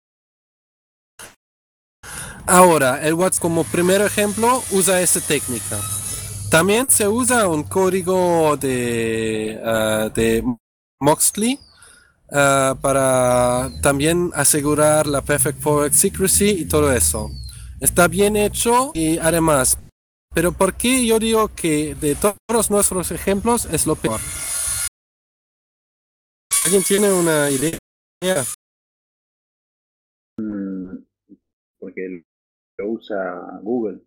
Ahora, el WhatsApp como primer ejemplo usa esta técnica. También se usa un código de Moxley para también asegurar la Perfect Forward Secrecy y todo eso. Está bien hecho y además, pero ¿por qué yo digo que de todos nuestros ejemplos es lo peor? ¿Alguien tiene una idea? Porque lo usa Google.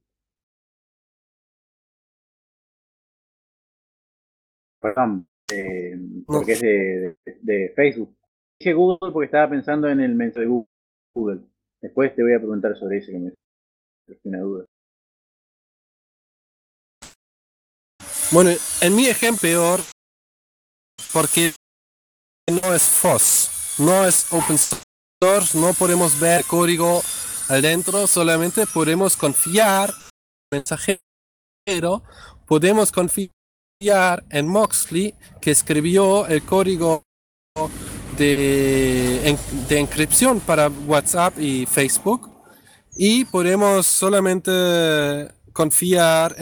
Perdón, No. porque es de Facebook. Dije Google porque estaba pensando en el mensaje de Google. Después te voy a preguntar sobre eso que me surgió una duda. Bueno, en mi ejemplo peor, porque no es FOSS, no es open source, no podemos ver código adentro, solamente podemos confiar en el mensajero, podemos confiar en Moxley que escribió el código de encripción para WhatsApp y Facebook y podemos solamente confiar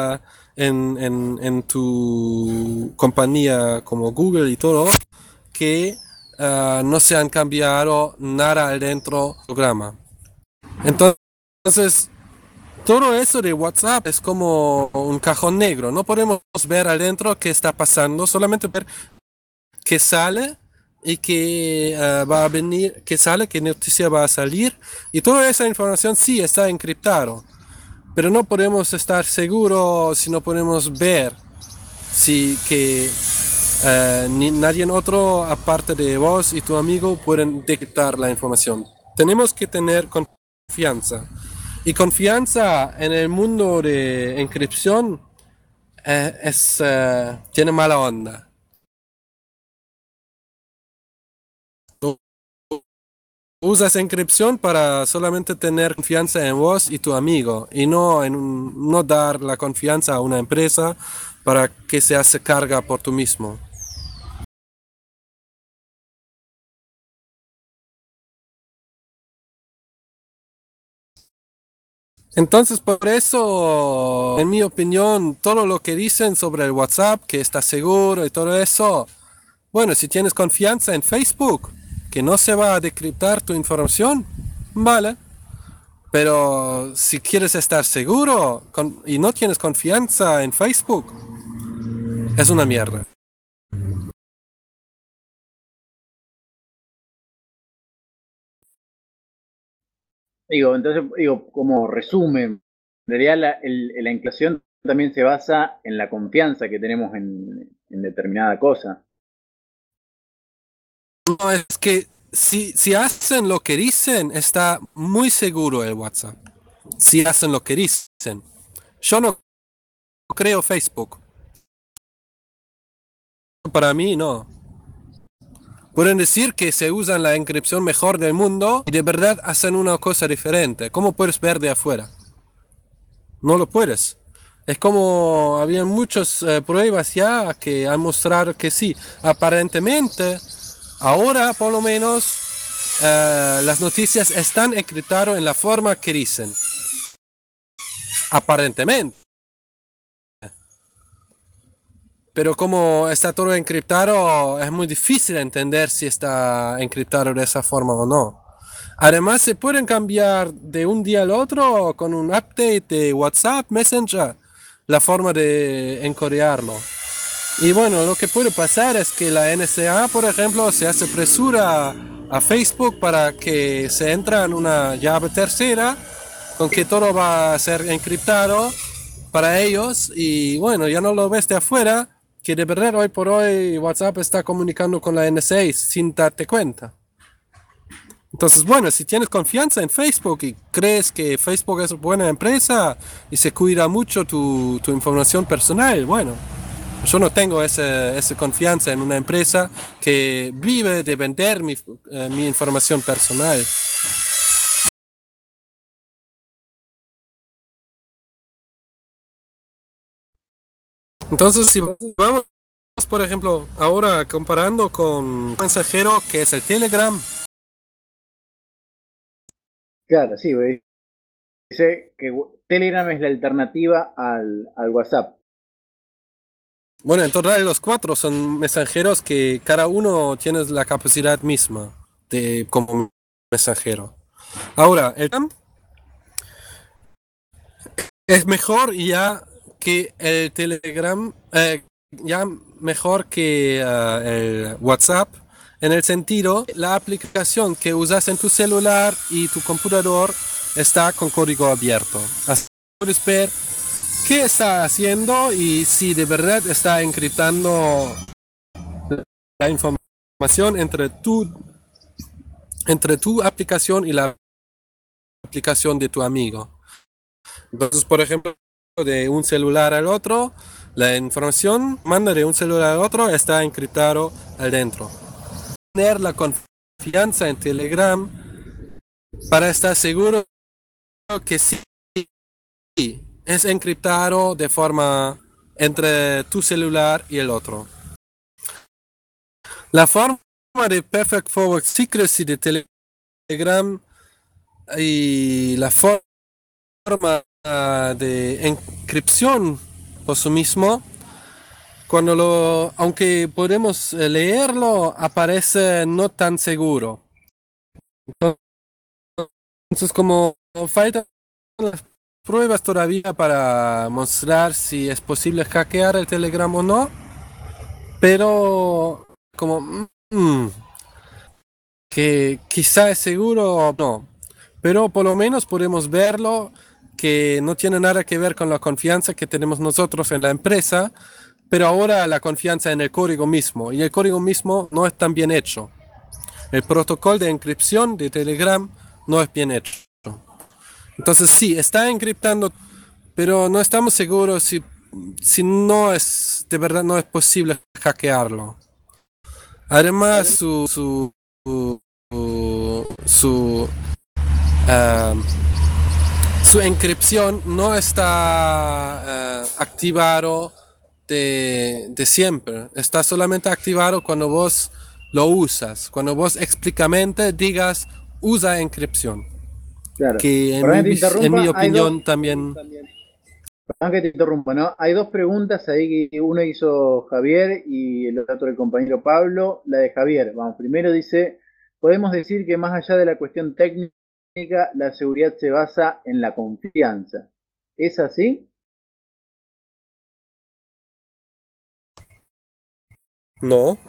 en tu compañía como Google y todo que no se han cambiado nada adentro del programa. Entonces, todo eso de WhatsApp es como un cajón negro. No podemos ver adentro qué está pasando, solamente ver qué sale y que va a venir, qué sale, qué noticia va a salir. Y toda esa información sí está encriptado. Pero no podemos estar seguros si no podemos ver si que ni nadie otro aparte de vos y tu amigo pueden detectar la información. Tenemos que tener confianza. Y confianza en el mundo de encripción tiene mala onda. Tú usas encripción para solamente tener confianza en vos y tu amigo y no dar la confianza a una empresa para que se hace carga por tú mismo. Entonces, por eso, en mi opinión, todo lo que dicen sobre el WhatsApp, que está seguro y todo eso, bueno, si tienes confianza en Facebook, que no se va a decriptar tu información, vale. Pero si quieres estar seguro y no tienes confianza en Facebook, es una mierda. Entonces, como resumen, en realidad la inclusión también se basa en la confianza que tenemos en determinada cosa. No, es que si hacen lo que dicen, está muy seguro el WhatsApp. Si hacen lo que dicen. Yo no creo Facebook. Para mí, no. Pueden decir que se usan la encripción mejor del mundo y de verdad hacen una cosa diferente. ¿Cómo puedes ver de afuera? No lo puedes. Es como había muchas pruebas ya que han mostrado que sí. Aparentemente, ahora por lo menos las noticias están encriptadas en la forma que dicen. Aparentemente. Pero como está todo encriptado, es muy difícil entender si está encriptado de esa forma o no. Además, se pueden cambiar de un día al otro con un update de WhatsApp, Messenger, la forma de encorearlo. Y bueno, lo que puede pasar es que la NSA, por ejemplo, se hace presura a Facebook para que se entre en una llave tercera con que todo va a ser encriptado para ellos y bueno, ya no lo ves de afuera, que de verdad hoy por hoy WhatsApp está comunicando con la NSA sin darte cuenta. Entonces, bueno, si tienes confianza en Facebook y crees que Facebook es una buena empresa y se cuida mucho tu información personal, bueno, yo no tengo esa confianza en una empresa que vive de vender mi información personal. Entonces, si vamos, por ejemplo, ahora comparando con un mensajero que es el Telegram, Claro, sí, dice que Telegram es la alternativa al WhatsApp. bueno, en total los cuatro son mensajeros que cada uno tiene la capacidad misma de como mensajero. Ahora, el Telegram es mejor ya que el Telegram, ya mejor que el WhatsApp, en el sentido, la aplicación que usas en tu celular y tu computador está con código abierto. Así puedes ver qué está haciendo y si de verdad está encriptando la información entre tu aplicación y la aplicación de tu amigo. Entonces, por ejemplo, de un celular al otro, la información manda de un celular al otro está encriptado adentro. Tener la confianza en Telegram para estar seguro que sí es encriptado de forma entre tu celular y el otro. La forma de Perfect Forward Secrecy de Telegram y la forma de encripción por sí mismo, aunque podemos leerlo, aparece no tan seguro. Entonces, como faltan las pruebas todavía para mostrar si es posible hackear el Telegram o no, pero como que quizá es seguro o no, pero por lo menos podemos verlo que no tiene nada que ver con la confianza que tenemos nosotros en la empresa, pero ahora la confianza en el código mismo, y el código mismo no es tan bien hecho. El protocolo de encripción de Telegram no es bien hecho. Entonces sí, está encriptando, pero no estamos seguros si no es, de verdad no es posible hackearlo. Además, su, ah, su encripción no está activado de siempre. Está solamente activado cuando vos lo usas. Cuando vos explícitamente digas usa encripción. Claro. que Perdón que te en interrumpa, mi hay dos, opinión también... perdón que te interrumpa, ¿no? Hay dos preguntas ahí que uno hizo Javier y el otro el compañero Pablo. La de Javier, vamos, primero dice, podemos decir que más allá de la cuestión técnica, la seguridad se basa en la confianza. ¿Es así? No.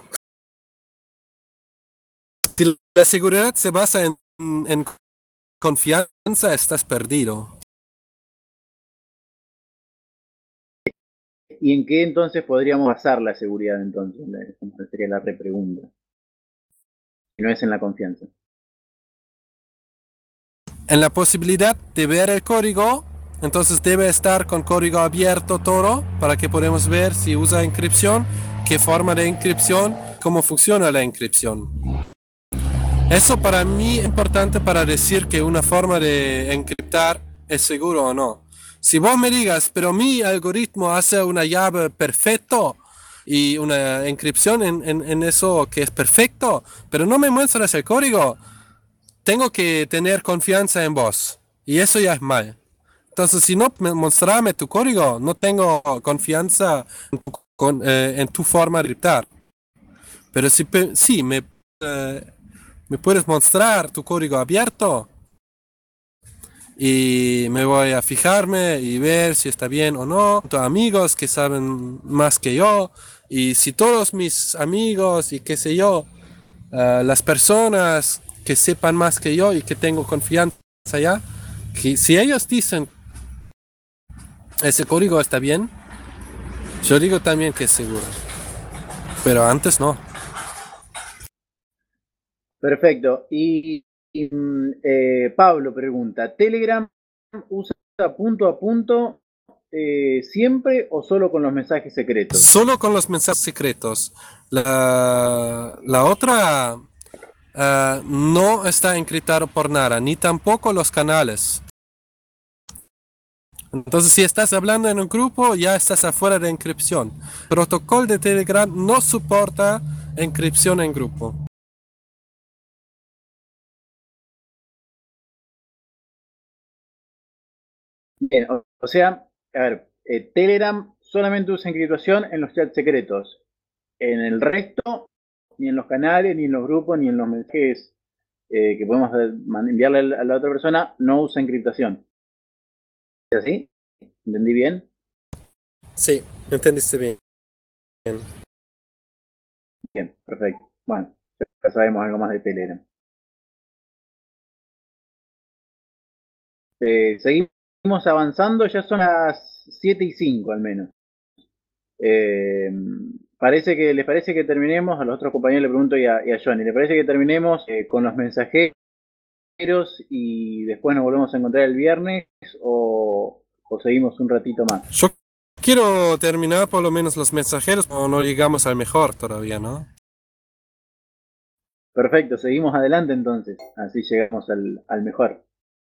Si la seguridad se basa en confianza, estás perdido. ¿Y en qué entonces podríamos basar la seguridad entonces? Esa sería la repregunta. Si no es en la confianza. En la posibilidad de ver el código, entonces debe estar con código abierto todo para que podamos ver si usa encripción, qué forma de encripción, cómo funciona la encripción. Eso para mí es importante para decir que una forma de encriptar es seguro o no. Si vos me digas, pero mi algoritmo hace una llave perfecto y una encripción en eso que es perfecto, pero no me muestras el código, tengo que tener confianza en vos. Y eso ya es mal. Entonces, si no mostrame tu código, no tengo confianza en tu forma de encriptar. Pero si sí, me puedes mostrar tu código abierto y me voy a fijarme y ver si está bien o no. Tengo amigos que saben más que yo y si todos mis amigos y qué sé yo, las personas que sepan más que yo y que tengo confianza ya, que si ellos dicen ese código está bien, yo digo también que es seguro. Pero antes no. Perfecto. Pablo pregunta, ¿Telegram usa punto a punto siempre o solo con los mensajes secretos? Solo con los mensajes secretos. La otra no está encriptado por nada, ni tampoco los canales. Entonces, si estás hablando en un grupo, ya estás afuera de encripción. El protocolo de Telegram no soporta encripción en grupo. Bien, o sea, a ver, Telegram solamente usa encriptación en los chats secretos. En el resto, ni en los canales, ni en los grupos, ni en los mensajes que podemos enviarle a la otra persona, no usa encriptación. ¿Es así? ¿Entendí bien? Sí, entendiste bien. Bien, perfecto. Bueno, ya sabemos algo más de Telegram. Seguimos avanzando, ya son las 7:05 al menos. Eh, ¿Les parece que terminemos? A los otros compañeros le pregunto y a Johnny, ¿le parece que terminemos con los mensajeros y después nos volvemos a encontrar el viernes o seguimos un ratito más? Yo quiero terminar por lo menos los mensajeros, o no llegamos al mejor todavía, ¿no? Perfecto, seguimos adelante entonces, así llegamos al mejor.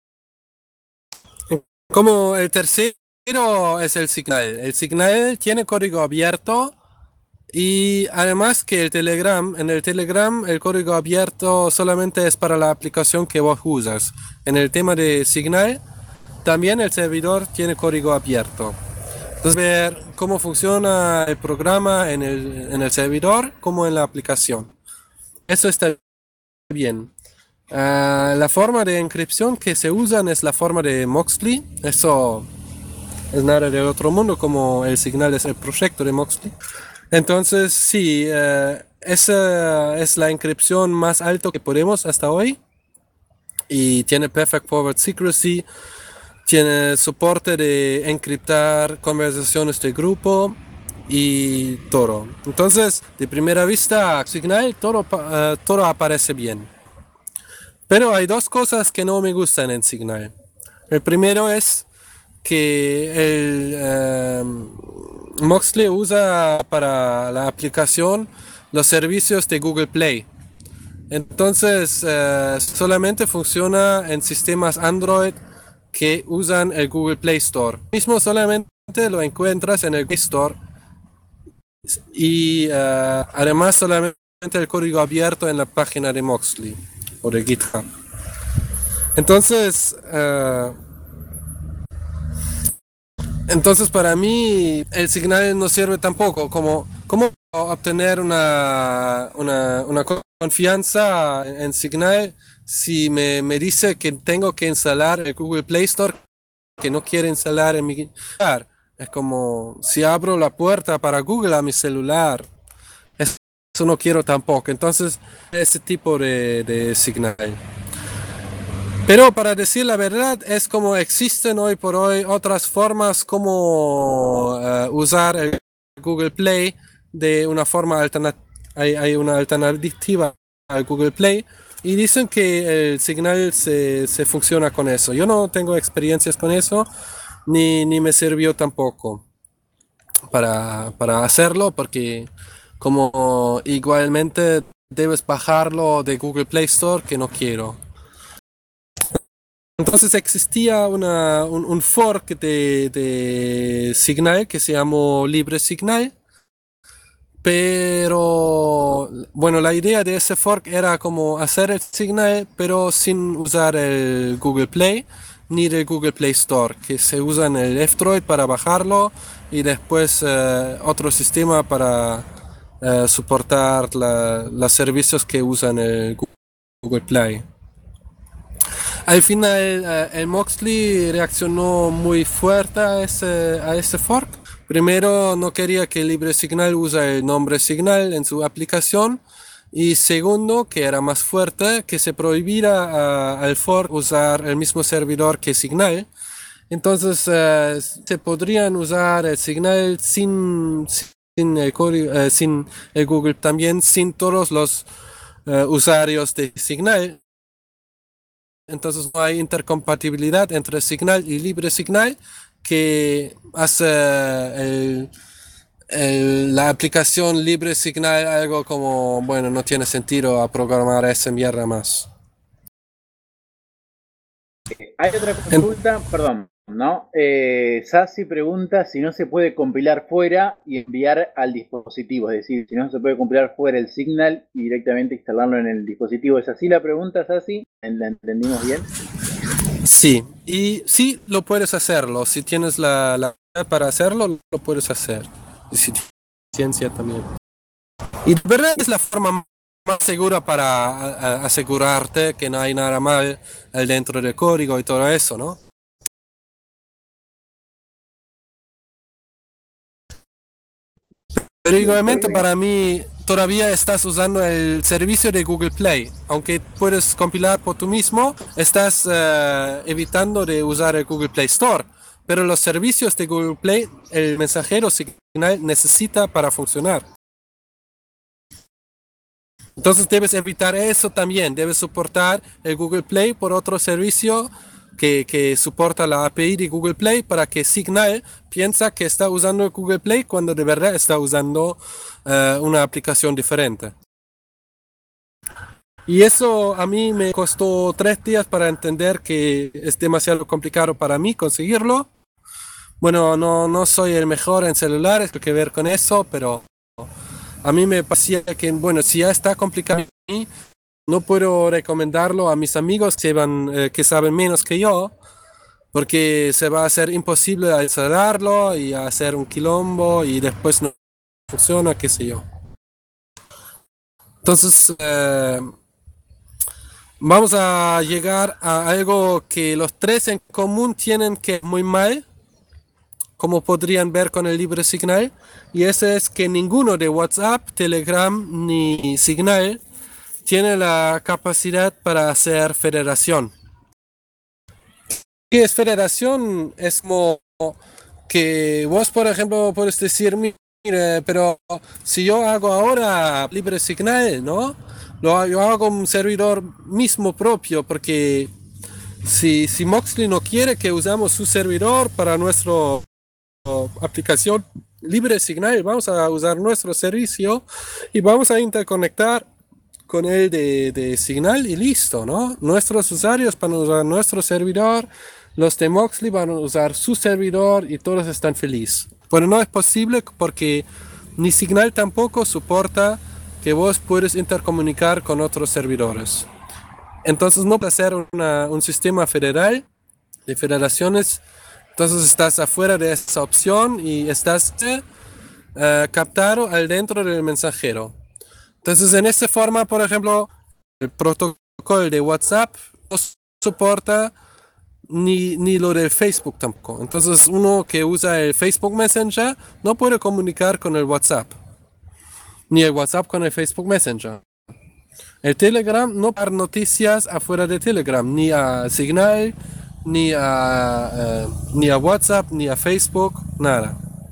Como el tercero es el Signal. El Signal tiene código abierto y además que en el Telegram el código abierto solamente es para la aplicación que vos usas. En el tema de Signal también el servidor tiene código abierto. Entonces ver cómo funciona el programa en el servidor como en la aplicación. Eso está bien. La forma de encripción que se usan es la forma de Moxley. Eso es nada del otro mundo, como el Signal es el proyecto de Moxley. Entonces, sí, esa es la encripción más alta que podemos hasta hoy. Y tiene Perfect Forward Secrecy, tiene soporte de encriptar conversaciones de grupo y todo. Entonces, de primera vista, Signal, todo aparece bien. Pero hay dos cosas que no me gustan en Signal. El primero es que Moxley usa para la aplicación los servicios de Google Play. Entonces solamente funciona en sistemas Android que usan el Google Play Store. Mismo solamente lo encuentras en el Play Store y además solamente el código abierto en la página de Moxley o de GitHub. Entonces, entonces para mí el Signal no sirve tampoco. ¿Cómo obtener una confianza en Signal si me dice que tengo que instalar el Google Play Store que no quiere instalar en mi celular? Es como si abro la puerta para Google a mi celular. Eso no quiero tampoco. Entonces, ese tipo de Signal. Pero para decir la verdad, es como existen hoy por hoy otras formas como usar el Google Play de una forma alternativa. Hay una alternativa al Google Play y dicen que el Signal se funciona con eso. Yo no tengo experiencias con eso, ni me sirvió tampoco para hacerlo, porque como igualmente debes bajarlo de Google Play Store, que no quiero. Entonces existía un fork de Signal que se llamó Libre Signal, pero bueno, la idea de ese fork era como hacer el Signal, pero sin usar el Google Play ni el Google Play Store, que se usa en el F-Droid para bajarlo y después otro sistema para soportar los servicios que usan el Google Play. Al final, el Moxley reaccionó muy fuerte a ese fork. Primero, no quería que LibreSignal use el nombre Signal en su aplicación. Y segundo, que era más fuerte, que se prohibiera al fork usar el mismo servidor que Signal. Entonces, se podrían usar el Signal sin el código, sin el Google, también sin todos los usuarios de Signal. Entonces no hay intercompatibilidad entre Signal y LibreSignal que hace la aplicación LibreSignal algo como, bueno, no tiene sentido a programar esa mierda más. Hay otra consulta, perdón, ¿no? Sasi pregunta si no se puede compilar fuera y enviar al dispositivo, es decir, si no se puede compilar fuera el Signal y directamente instalarlo en el dispositivo. ¿Es así la pregunta, Sasi? ¿La entendimos bien? Sí, y sí lo puedes hacerlo. Si tienes la para hacerlo, lo puedes hacer. Y si tienes ciencia también. Y de verdad es la forma más segura para asegurarte que no hay nada mal dentro del código y todo eso, ¿no? Pero igualmente para mí todavía estás usando el servicio de Google Play. Aunque puedes compilar por tú mismo, estás evitando de usar el Google Play Store. Pero los servicios de Google Play, el mensajero Signal necesita para funcionar. Entonces debes evitar eso también. Debes soportar el Google Play por otro servicio que soporta la API de Google Play para que Signal piensa que está usando el Google Play cuando de verdad está usando una aplicación diferente. Y eso a mí me costó 3 días para entender que es demasiado complicado para mí conseguirlo. Bueno, no soy el mejor en celulares, hay que ver con eso, pero a mí me parecía que, bueno, si ya está complicado para mí, no puedo recomendarlo a mis amigos que saben menos que yo, porque se va a hacer imposible instalarlo y hacer un quilombo y después no funciona, qué sé yo. Entonces, vamos a llegar a algo que los tres en común tienen que es muy mal, como podrían ver con el LibreSignal, y ese es que ninguno de WhatsApp, Telegram ni Signal tiene la capacidad para hacer federación. ¿Qué es federación? Es como que vos, por ejemplo, puedes decir, mire, pero si yo hago ahora LibreSignal, ¿no? Yo hago un servidor mismo propio, porque si Moxley no quiere que usamos su servidor para nuestra aplicación LibreSignal, vamos a usar nuestro servicio y vamos a interconectar con el de Signal y listo, ¿no? Nuestros usuarios van a usar nuestro servidor, los de Moxley van a usar su servidor y todos están felices. Pero no es posible porque ni Signal tampoco soporta que vos puedes intercomunicar con otros servidores. Entonces no puede ser un sistema federal de federaciones. Entonces estás afuera de esa opción y estás captado al dentro del mensajero. Entonces en esta forma, por ejemplo, el protocolo de WhatsApp no soporta ni lo del Facebook tampoco. Entonces uno que usa el Facebook Messenger no puede comunicar con el WhatsApp, ni el WhatsApp con el Facebook Messenger. El Telegram no dar noticias afuera de Telegram, ni a Signal, ni a WhatsApp, ni a Facebook, nada.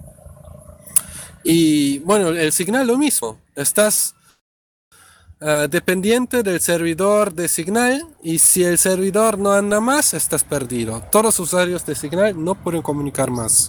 Y bueno, el Signal lo mismo. Estás dependiente del servidor de Signal y si el servidor no anda más, estás perdido. Todos los usuarios de Signal no pueden comunicar más.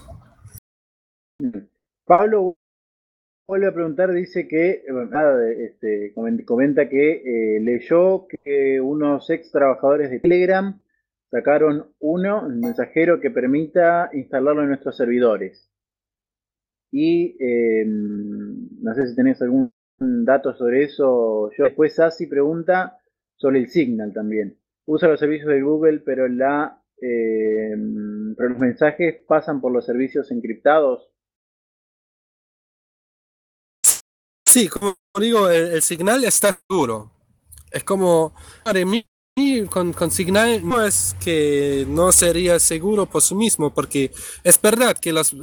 Pablo vuelve a preguntar, dice que, comenta que leyó que unos ex trabajadores de Telegram sacaron un mensajero que permita instalarlo en nuestros servidores. Y no sé si tenés algún dato sobre eso. Yo después Sasi pregunta sobre el Signal también. Usa los servicios de Google, pero los mensajes pasan por los servicios encriptados. Sí, como digo, el Signal está seguro. Es como, para mí, con Signal no es que no sería seguro por sí mismo, porque es verdad que los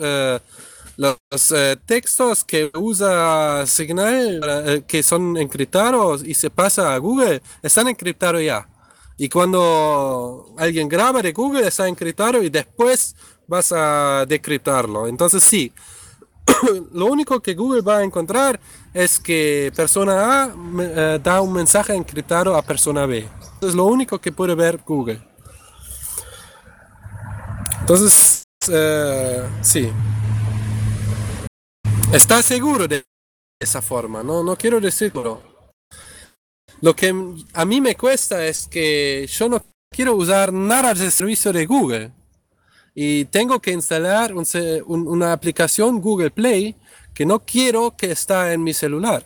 textos que usa Signal, que son encriptados y se pasa a Google, están encriptados ya. Y cuando alguien graba de Google, está encriptado y después vas a decriptarlo. Entonces sí, lo único que Google va a encontrar es que persona A da un mensaje encriptado a persona B. Es lo único que puede ver Google. Entonces, sí. Está seguro de esa forma, no quiero decirlo. Lo que a mí me cuesta es que yo no quiero usar nada del servicio de Google. Y tengo que instalar una aplicación Google Play que no quiero que está en mi celular.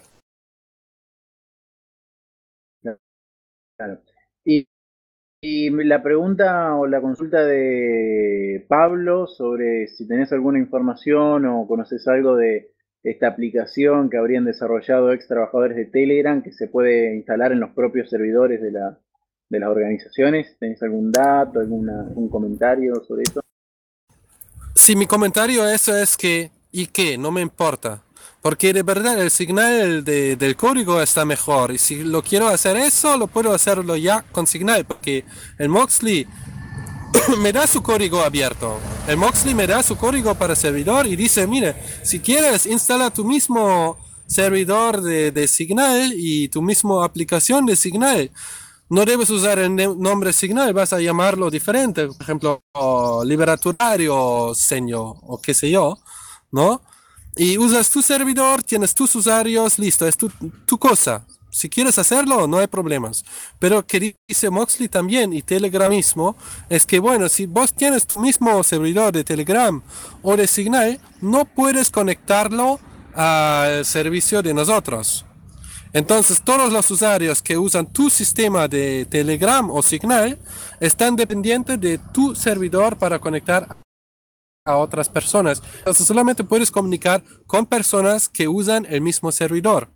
Claro. Y la pregunta o la consulta de Pablo sobre si tenés alguna información o conoces algo de esta aplicación que habrían desarrollado ex trabajadores de Telegram que se puede instalar en los propios servidores de las organizaciones. ¿Tenés algún dato, algún comentario sobre eso? Sí, mi comentario a eso es que, ¿y qué? No me importa. Porque de verdad el Signal del código está mejor. Y si lo quiero hacer eso, lo puedo hacerlo ya con Signal. Porque el Moxley me da su código abierto. El Moxley me da su código para servidor y dice, mire, si quieres, instala tu mismo servidor de Signal y tu mismo aplicación de Signal. No debes usar el nombre Signal, vas a llamarlo diferente, por ejemplo, Liberatorio Seño o qué sé yo, ¿no? Y usas tu servidor, tienes tus usuarios, listo, es tu cosa. Si quieres hacerlo, no hay problemas. Pero que dice Moxley también y Telegram mismo, es que bueno, si vos tienes tu mismo servidor de Telegram o de Signal, no puedes conectarlo al servicio de nosotros. Entonces todos los usuarios que usan tu sistema de Telegram o Signal están dependientes de tu servidor para conectar a otras personas. Entonces solamente puedes comunicar con personas que usan el mismo servidor.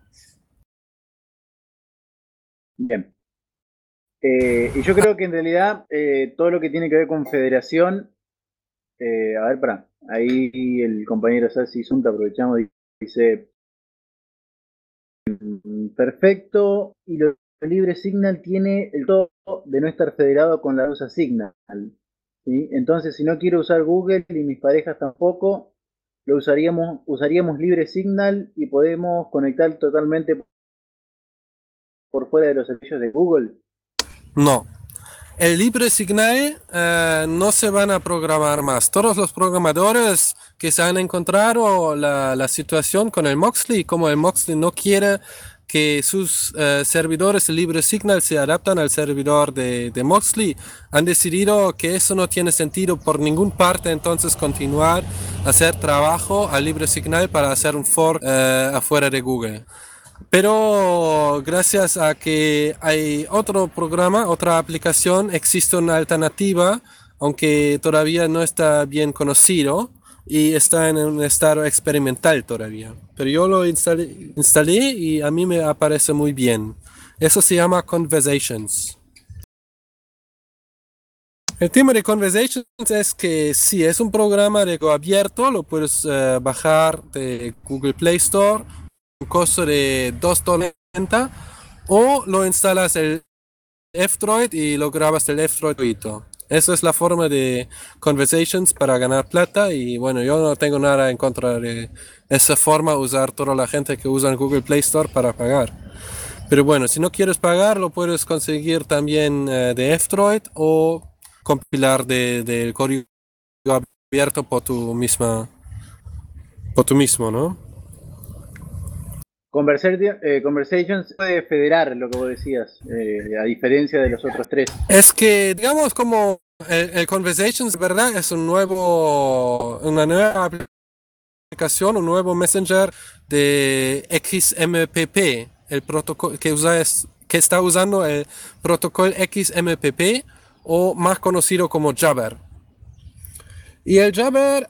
Bien. Y yo creo que en realidad todo lo que tiene que ver con federación, a ver, ahí el compañero Sassi Zunta, aprovechamos, dice, perfecto, y lo libre Signal tiene el todo de no estar federado con la USA Signal. ¿Sí? Entonces, si no quiero usar Google y mis parejas tampoco, usaríamos libre Signal y podemos conectar totalmente por fuera de los servicios de Google. No. El libre Signal no se van a programar más. Todos los programadores que se han encontrado la situación con el Moxley, como el Moxley no quiere que sus servidores de libre Signal se adaptan al servidor de Moxley, han decidido que eso no tiene sentido por ninguna parte, entonces continuar a hacer trabajo al libre Signal para hacer un fork afuera de Google. Pero gracias a que hay otro programa, otra aplicación, existe una alternativa, aunque todavía no está bien conocido y está en un estado experimental todavía. Pero yo lo instalé y a mí me aparece muy bien. Eso se llama Conversations. El tema de Conversations es que sí, es un programa de código abierto, lo puedes bajar de Google Play Store, un costo de $2.90, o lo instalas el F-Droid y lo grabas del F-Droid. Esa es la forma de Conversations para ganar plata y bueno, yo no tengo nada en contra de esa forma, usar toda la gente que usa el Google Play Store para pagar. Pero bueno, si no quieres pagar, lo puedes conseguir también de F-Droid o compilar del código abierto por tu mismo, ¿no? Conversations puede federar lo que vos decías, a diferencia de los otros tres. Es que, digamos, como el Conversations, ¿verdad? Es una nueva aplicación, un nuevo messenger de XMPP, el protocolo que está usando el protocolo XMPP o más conocido como Jabber. Y el Jabber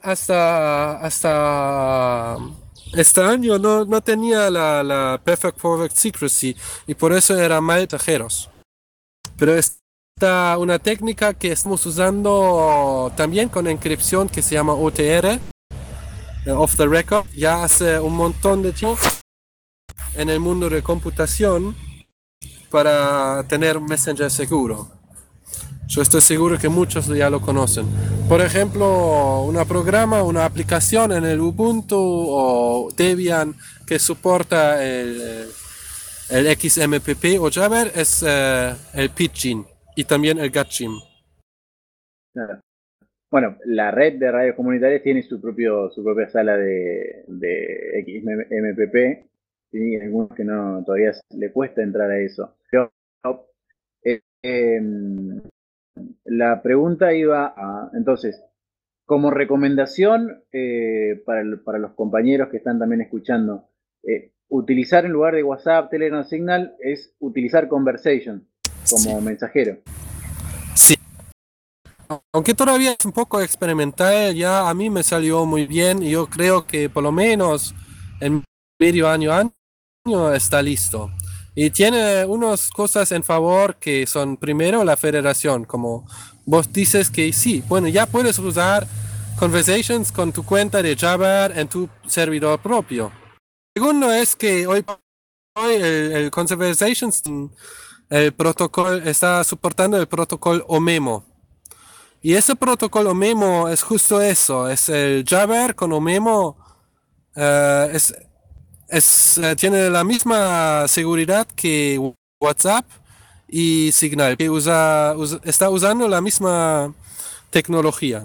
hasta este año no tenía la Perfect Forward Secrecy y por eso era mal mensajeros. Pero está una técnica que estamos usando también con encripción que se llama OTR, Off the Record, ya hace un montón de tiempo en el mundo de computación para tener un Messenger seguro. Yo estoy seguro que muchos ya lo conocen. Por ejemplo, una aplicación en el Ubuntu o Debian que soporta el XMPP o Jabber es el Pidgin y también el Gatchim. Claro. Bueno, la red de radios comunitarias tiene su propia sala de XMPP, y hay algunos que no todavía le cuesta entrar a eso. Pero eh, em, la pregunta iba a, entonces, como recomendación para los compañeros que están también escuchando, utilizar en lugar de WhatsApp, Telegram, Signal, es utilizar Conversation Sí. como mensajero. Sí. Aunque todavía es un poco experimental, ya a mí me salió muy bien y yo creo que por lo menos en año está listo. Y tiene unas cosas en favor que son primero la federación, como vos dices que sí, bueno, ya puedes usar Conversations con tu cuenta de Jabber en tu servidor propio. Segundo es que hoy el Conversations, el protocolo está soportando el protocolo OMEMO. Y ese protocolo Memo es justo eso, es el Jabber con Omemo, eh, es, tiene la misma seguridad que WhatsApp y Signal, que está usando la misma tecnología.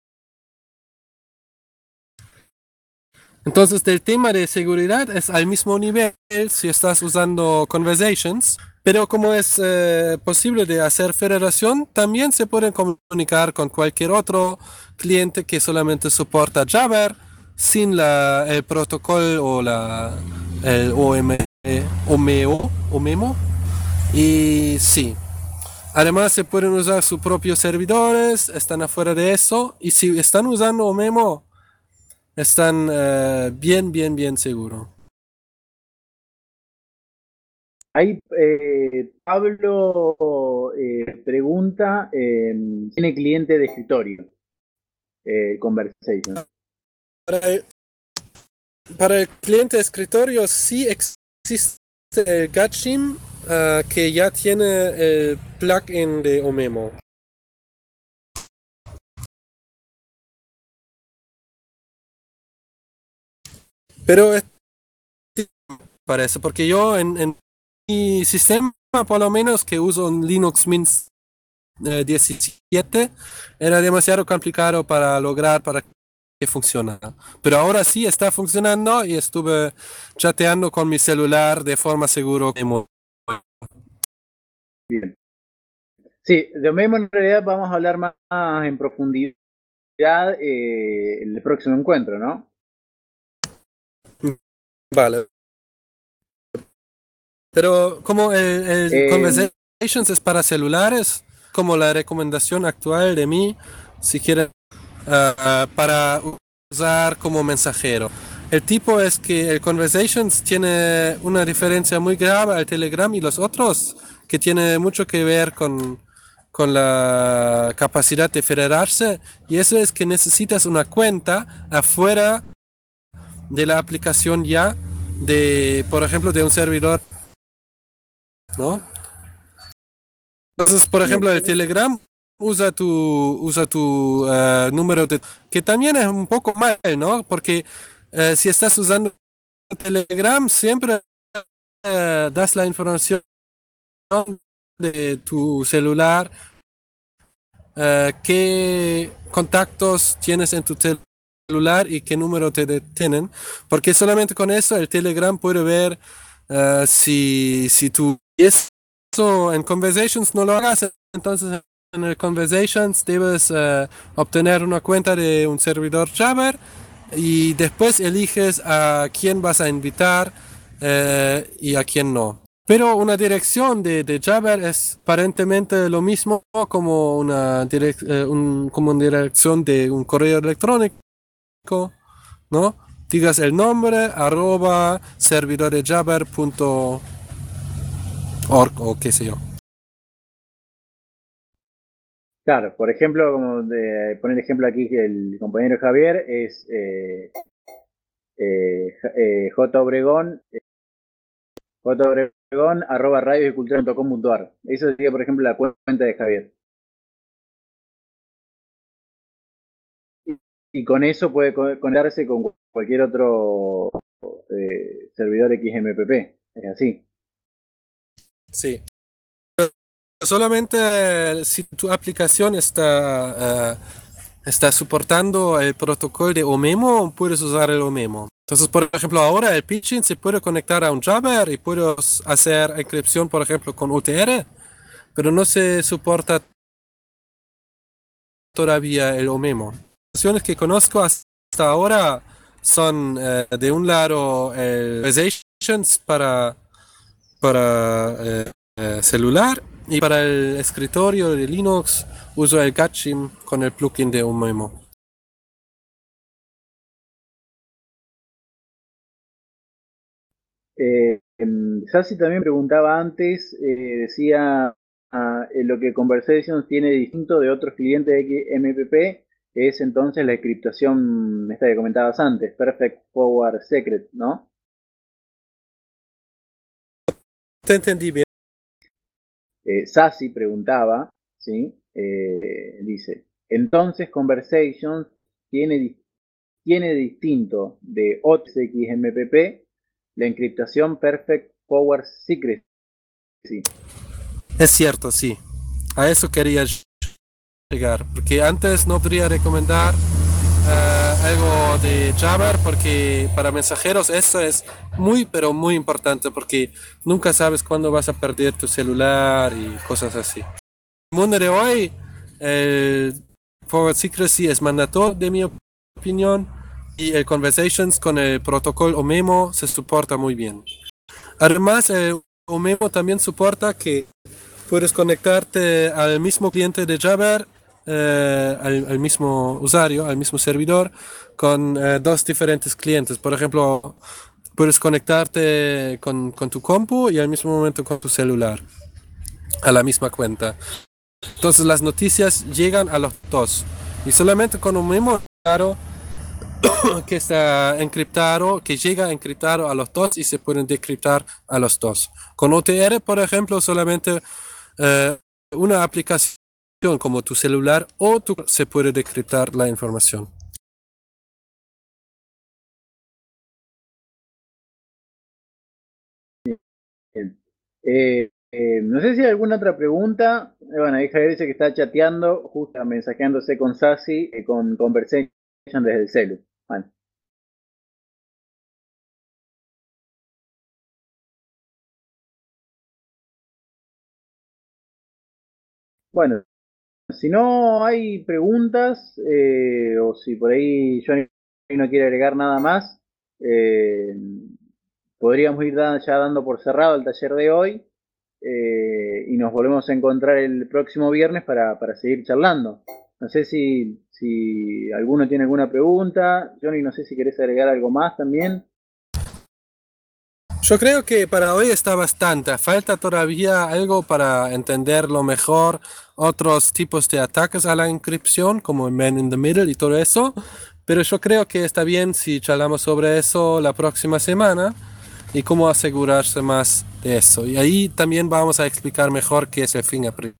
Entonces, del tema de seguridad es al mismo nivel si estás usando Conversations, pero como es posible de hacer federación, también se pueden comunicar con cualquier otro cliente que solamente soporta Jabber sin el protocolo o el OMEMO. Y sí, además se pueden usar sus propios servidores, están afuera de eso, y si están usando OMEMO, están bien seguro. Ahí Pablo pregunta, ¿tiene cliente de escritorio? Conversation. Para el, para el cliente de escritorio sí existe el Gatchim que ya tiene el plugin de Omemo. Pero es parece, porque yo en mi sistema, por lo menos que uso un Linux Mint 17, era demasiado complicado para lograr para que funcione. Pero ahora sí está funcionando y estuve chateando con mi celular de forma segura. Bien. Sí, de Memo en realidad vamos a hablar más en profundidad en el próximo encuentro, ¿no? Vale. Pero como el Eh, Conversations es para celulares, como la recomendación actual de mí, si quieres, para usar como mensajero. El tipo es que el Conversations tiene una diferencia muy grave al Telegram y los otros, que tiene mucho que ver con la capacidad de federarse, y eso es que necesitas una cuenta afuera de la aplicación ya, de, por ejemplo, de un servidor, ¿no? Entonces, por bien. ejemplo, el Telegram usa tu número de... Que también es un poco mal, ¿no? Porque si estás usando Telegram, siempre das la información de tu celular, qué contactos tienes en tu celular y qué número te tienen, porque solamente con eso el Telegram puede ver si tú... Y eso en Conversations no lo hagas, entonces en el Conversations debes obtener una cuenta de un servidor Jabber y después eliges a quién vas a invitar y a quién no. Pero una dirección de Jabber es aparentemente lo mismo como como una dirección de un correo electrónico, ¿no? Digas el nombre, arroba servidorejabber.org o qué sé yo. Claro, por ejemplo, como de poner ejemplo aquí, que el compañero Javier es J. Obregón, arroba radioycultura.com.ar. Eso sería, por ejemplo, la cuenta de Javier. Y con eso puede conectarse con cualquier otro servidor XMPP. Es así. Sí. Solamente si tu aplicación está soportando el protocolo de Omemo, puedes usar el Omemo. Entonces, por ejemplo, ahora el pitching se puede conectar a un Jabber y puedes hacer encripción, por ejemplo, con UTR, pero no se soporta todavía el Omemo. Las versiones que conozco hasta ahora son de un lado el Realizations para celular y para el escritorio de Linux uso el Gatchim con el plugin de Omemo. Sassi también preguntaba antes, decía lo que Conversations tiene distinto de otros clientes de XMPP es entonces la encriptación, esta que comentabas antes, Perfect Forward Secret, ¿no? Te entendí bien. Sassi preguntaba, ¿sí? Dice, entonces Conversations tiene distinto de otros XMPP la encriptación Perfect Forward Secret. Es cierto, sí. A eso quería llegar, porque antes no podría recomendar algo de Jabber porque para mensajeros eso es muy, pero muy importante porque nunca sabes cuándo vas a perder tu celular y cosas así. En el mundo de hoy, el Forward Secrecy es mandatorio, de mi opinión, y el Conversations con el protocolo Omemo se soporta muy bien. Además, el Omemo también soporta que puedes conectarte al mismo cliente de Jabber, al mismo usuario, al mismo servidor, con dos diferentes clientes. Por ejemplo, puedes conectarte con tu compu y al mismo momento con tu celular, a la misma cuenta. Entonces las noticias llegan a los dos. Y solamente con un mismo claro que está encriptado, que llega encriptado a los dos y se pueden decriptar a los dos. Con OTR, por ejemplo, solamente eh, una aplicación como tu celular o se puede decriptar la información. Bien. No sé si hay alguna otra pregunta. Bueno, ahí Javier dice que está chateando, justo mensajeándose con Sasi, con Conversation desde el celu. Bueno, bueno, si no hay preguntas, o si por ahí Johnny no quiere agregar nada más, eh, podríamos ir ya dando por cerrado el taller de hoy y nos volvemos a encontrar el próximo viernes para seguir charlando. No sé si alguno tiene alguna pregunta. Johnny, no sé si querés agregar algo más también. Yo creo que para hoy está bastante. Falta todavía algo para entenderlo mejor, otros tipos de ataques a la encripción, como el Man in the Middle y todo eso. Pero yo creo que está bien si charlamos sobre eso la próxima semana y cómo asegurarse más de eso. Y ahí también vamos a explicar mejor qué es el fingerprint.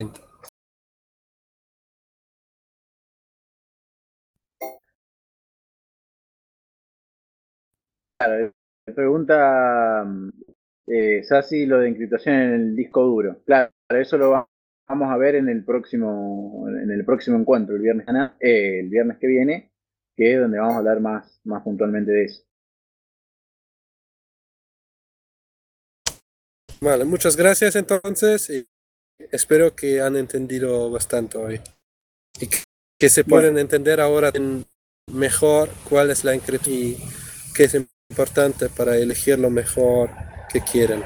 Claro, pregunta Sasi lo de encriptación en el disco duro. Claro, eso lo vamos a ver en el próximo encuentro, el viernes que viene, que es donde vamos a hablar más puntualmente de eso. Vale, muchas gracias entonces y espero que han entendido bastante hoy. Y que se Bueno, pueden entender ahora mejor cuál es la encriptación y qué es importante para elegir lo mejor que quieren.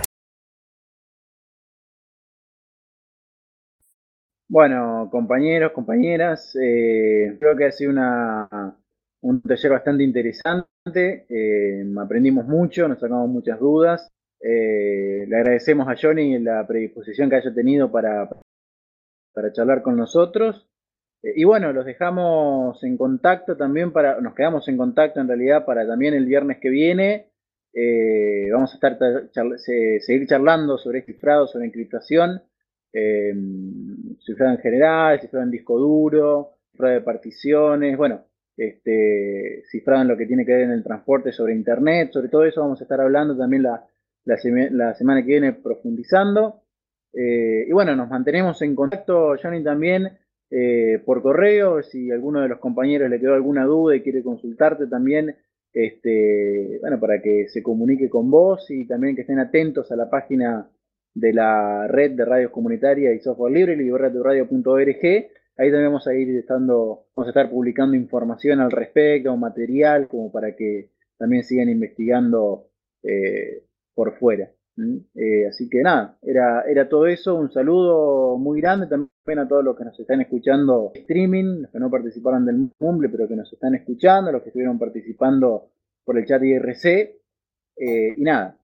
bueno, compañeros, compañeras, creo que ha sido un taller bastante interesante. Aprendimos mucho, nos sacamos muchas dudas. Le agradecemos a Johnny la predisposición que haya tenido para charlar con nosotros. Y bueno, los dejamos en contacto también nos quedamos en contacto en realidad para también el viernes que viene. Vamos a estar seguir charlando sobre cifrado, sobre encriptación, eh, cifrado en general, cifrado en disco duro, cifrado de particiones, bueno, cifrado en lo que tiene que ver en el transporte sobre internet, sobre todo eso vamos a estar hablando también la semana que viene profundizando. Y bueno, nos mantenemos en contacto, Johnny, también por correo, si alguno de los compañeros le quedó alguna duda y quiere consultarte también, bueno, para que se comunique con vos y también que estén atentos a la página de la red de radios comunitarias y software libre, libertaduradio.org. Ahí también vamos a estar publicando información al respecto, material, como para que también sigan investigando por fuera. Así que nada, era todo eso. Un saludo muy grande también a todos los que nos están escuchando streaming, los que no participaron del Mumble, pero que nos están escuchando, los que estuvieron participando por el chat IRC. Y nada,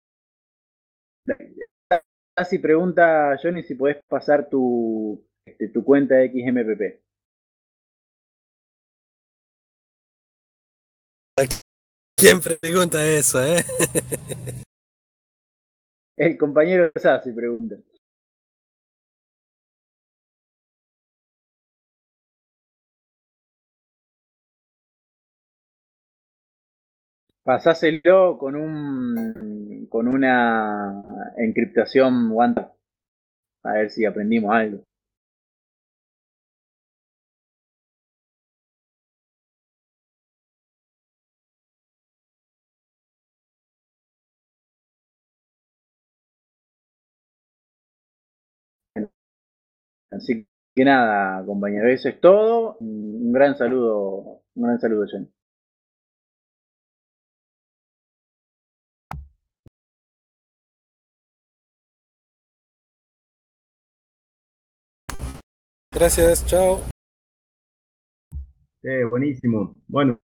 casi pregunta Johnny si podés pasar tu cuenta de XMPP. ¿Quién pregunta eso, eh? El compañero Sassi pregunta. Pasáselo con una encriptación one tap, a ver si aprendimos algo. Así que nada, compañero, eso es todo. Un gran saludo, Jen. Gracias, chao. Buenísimo. Bueno,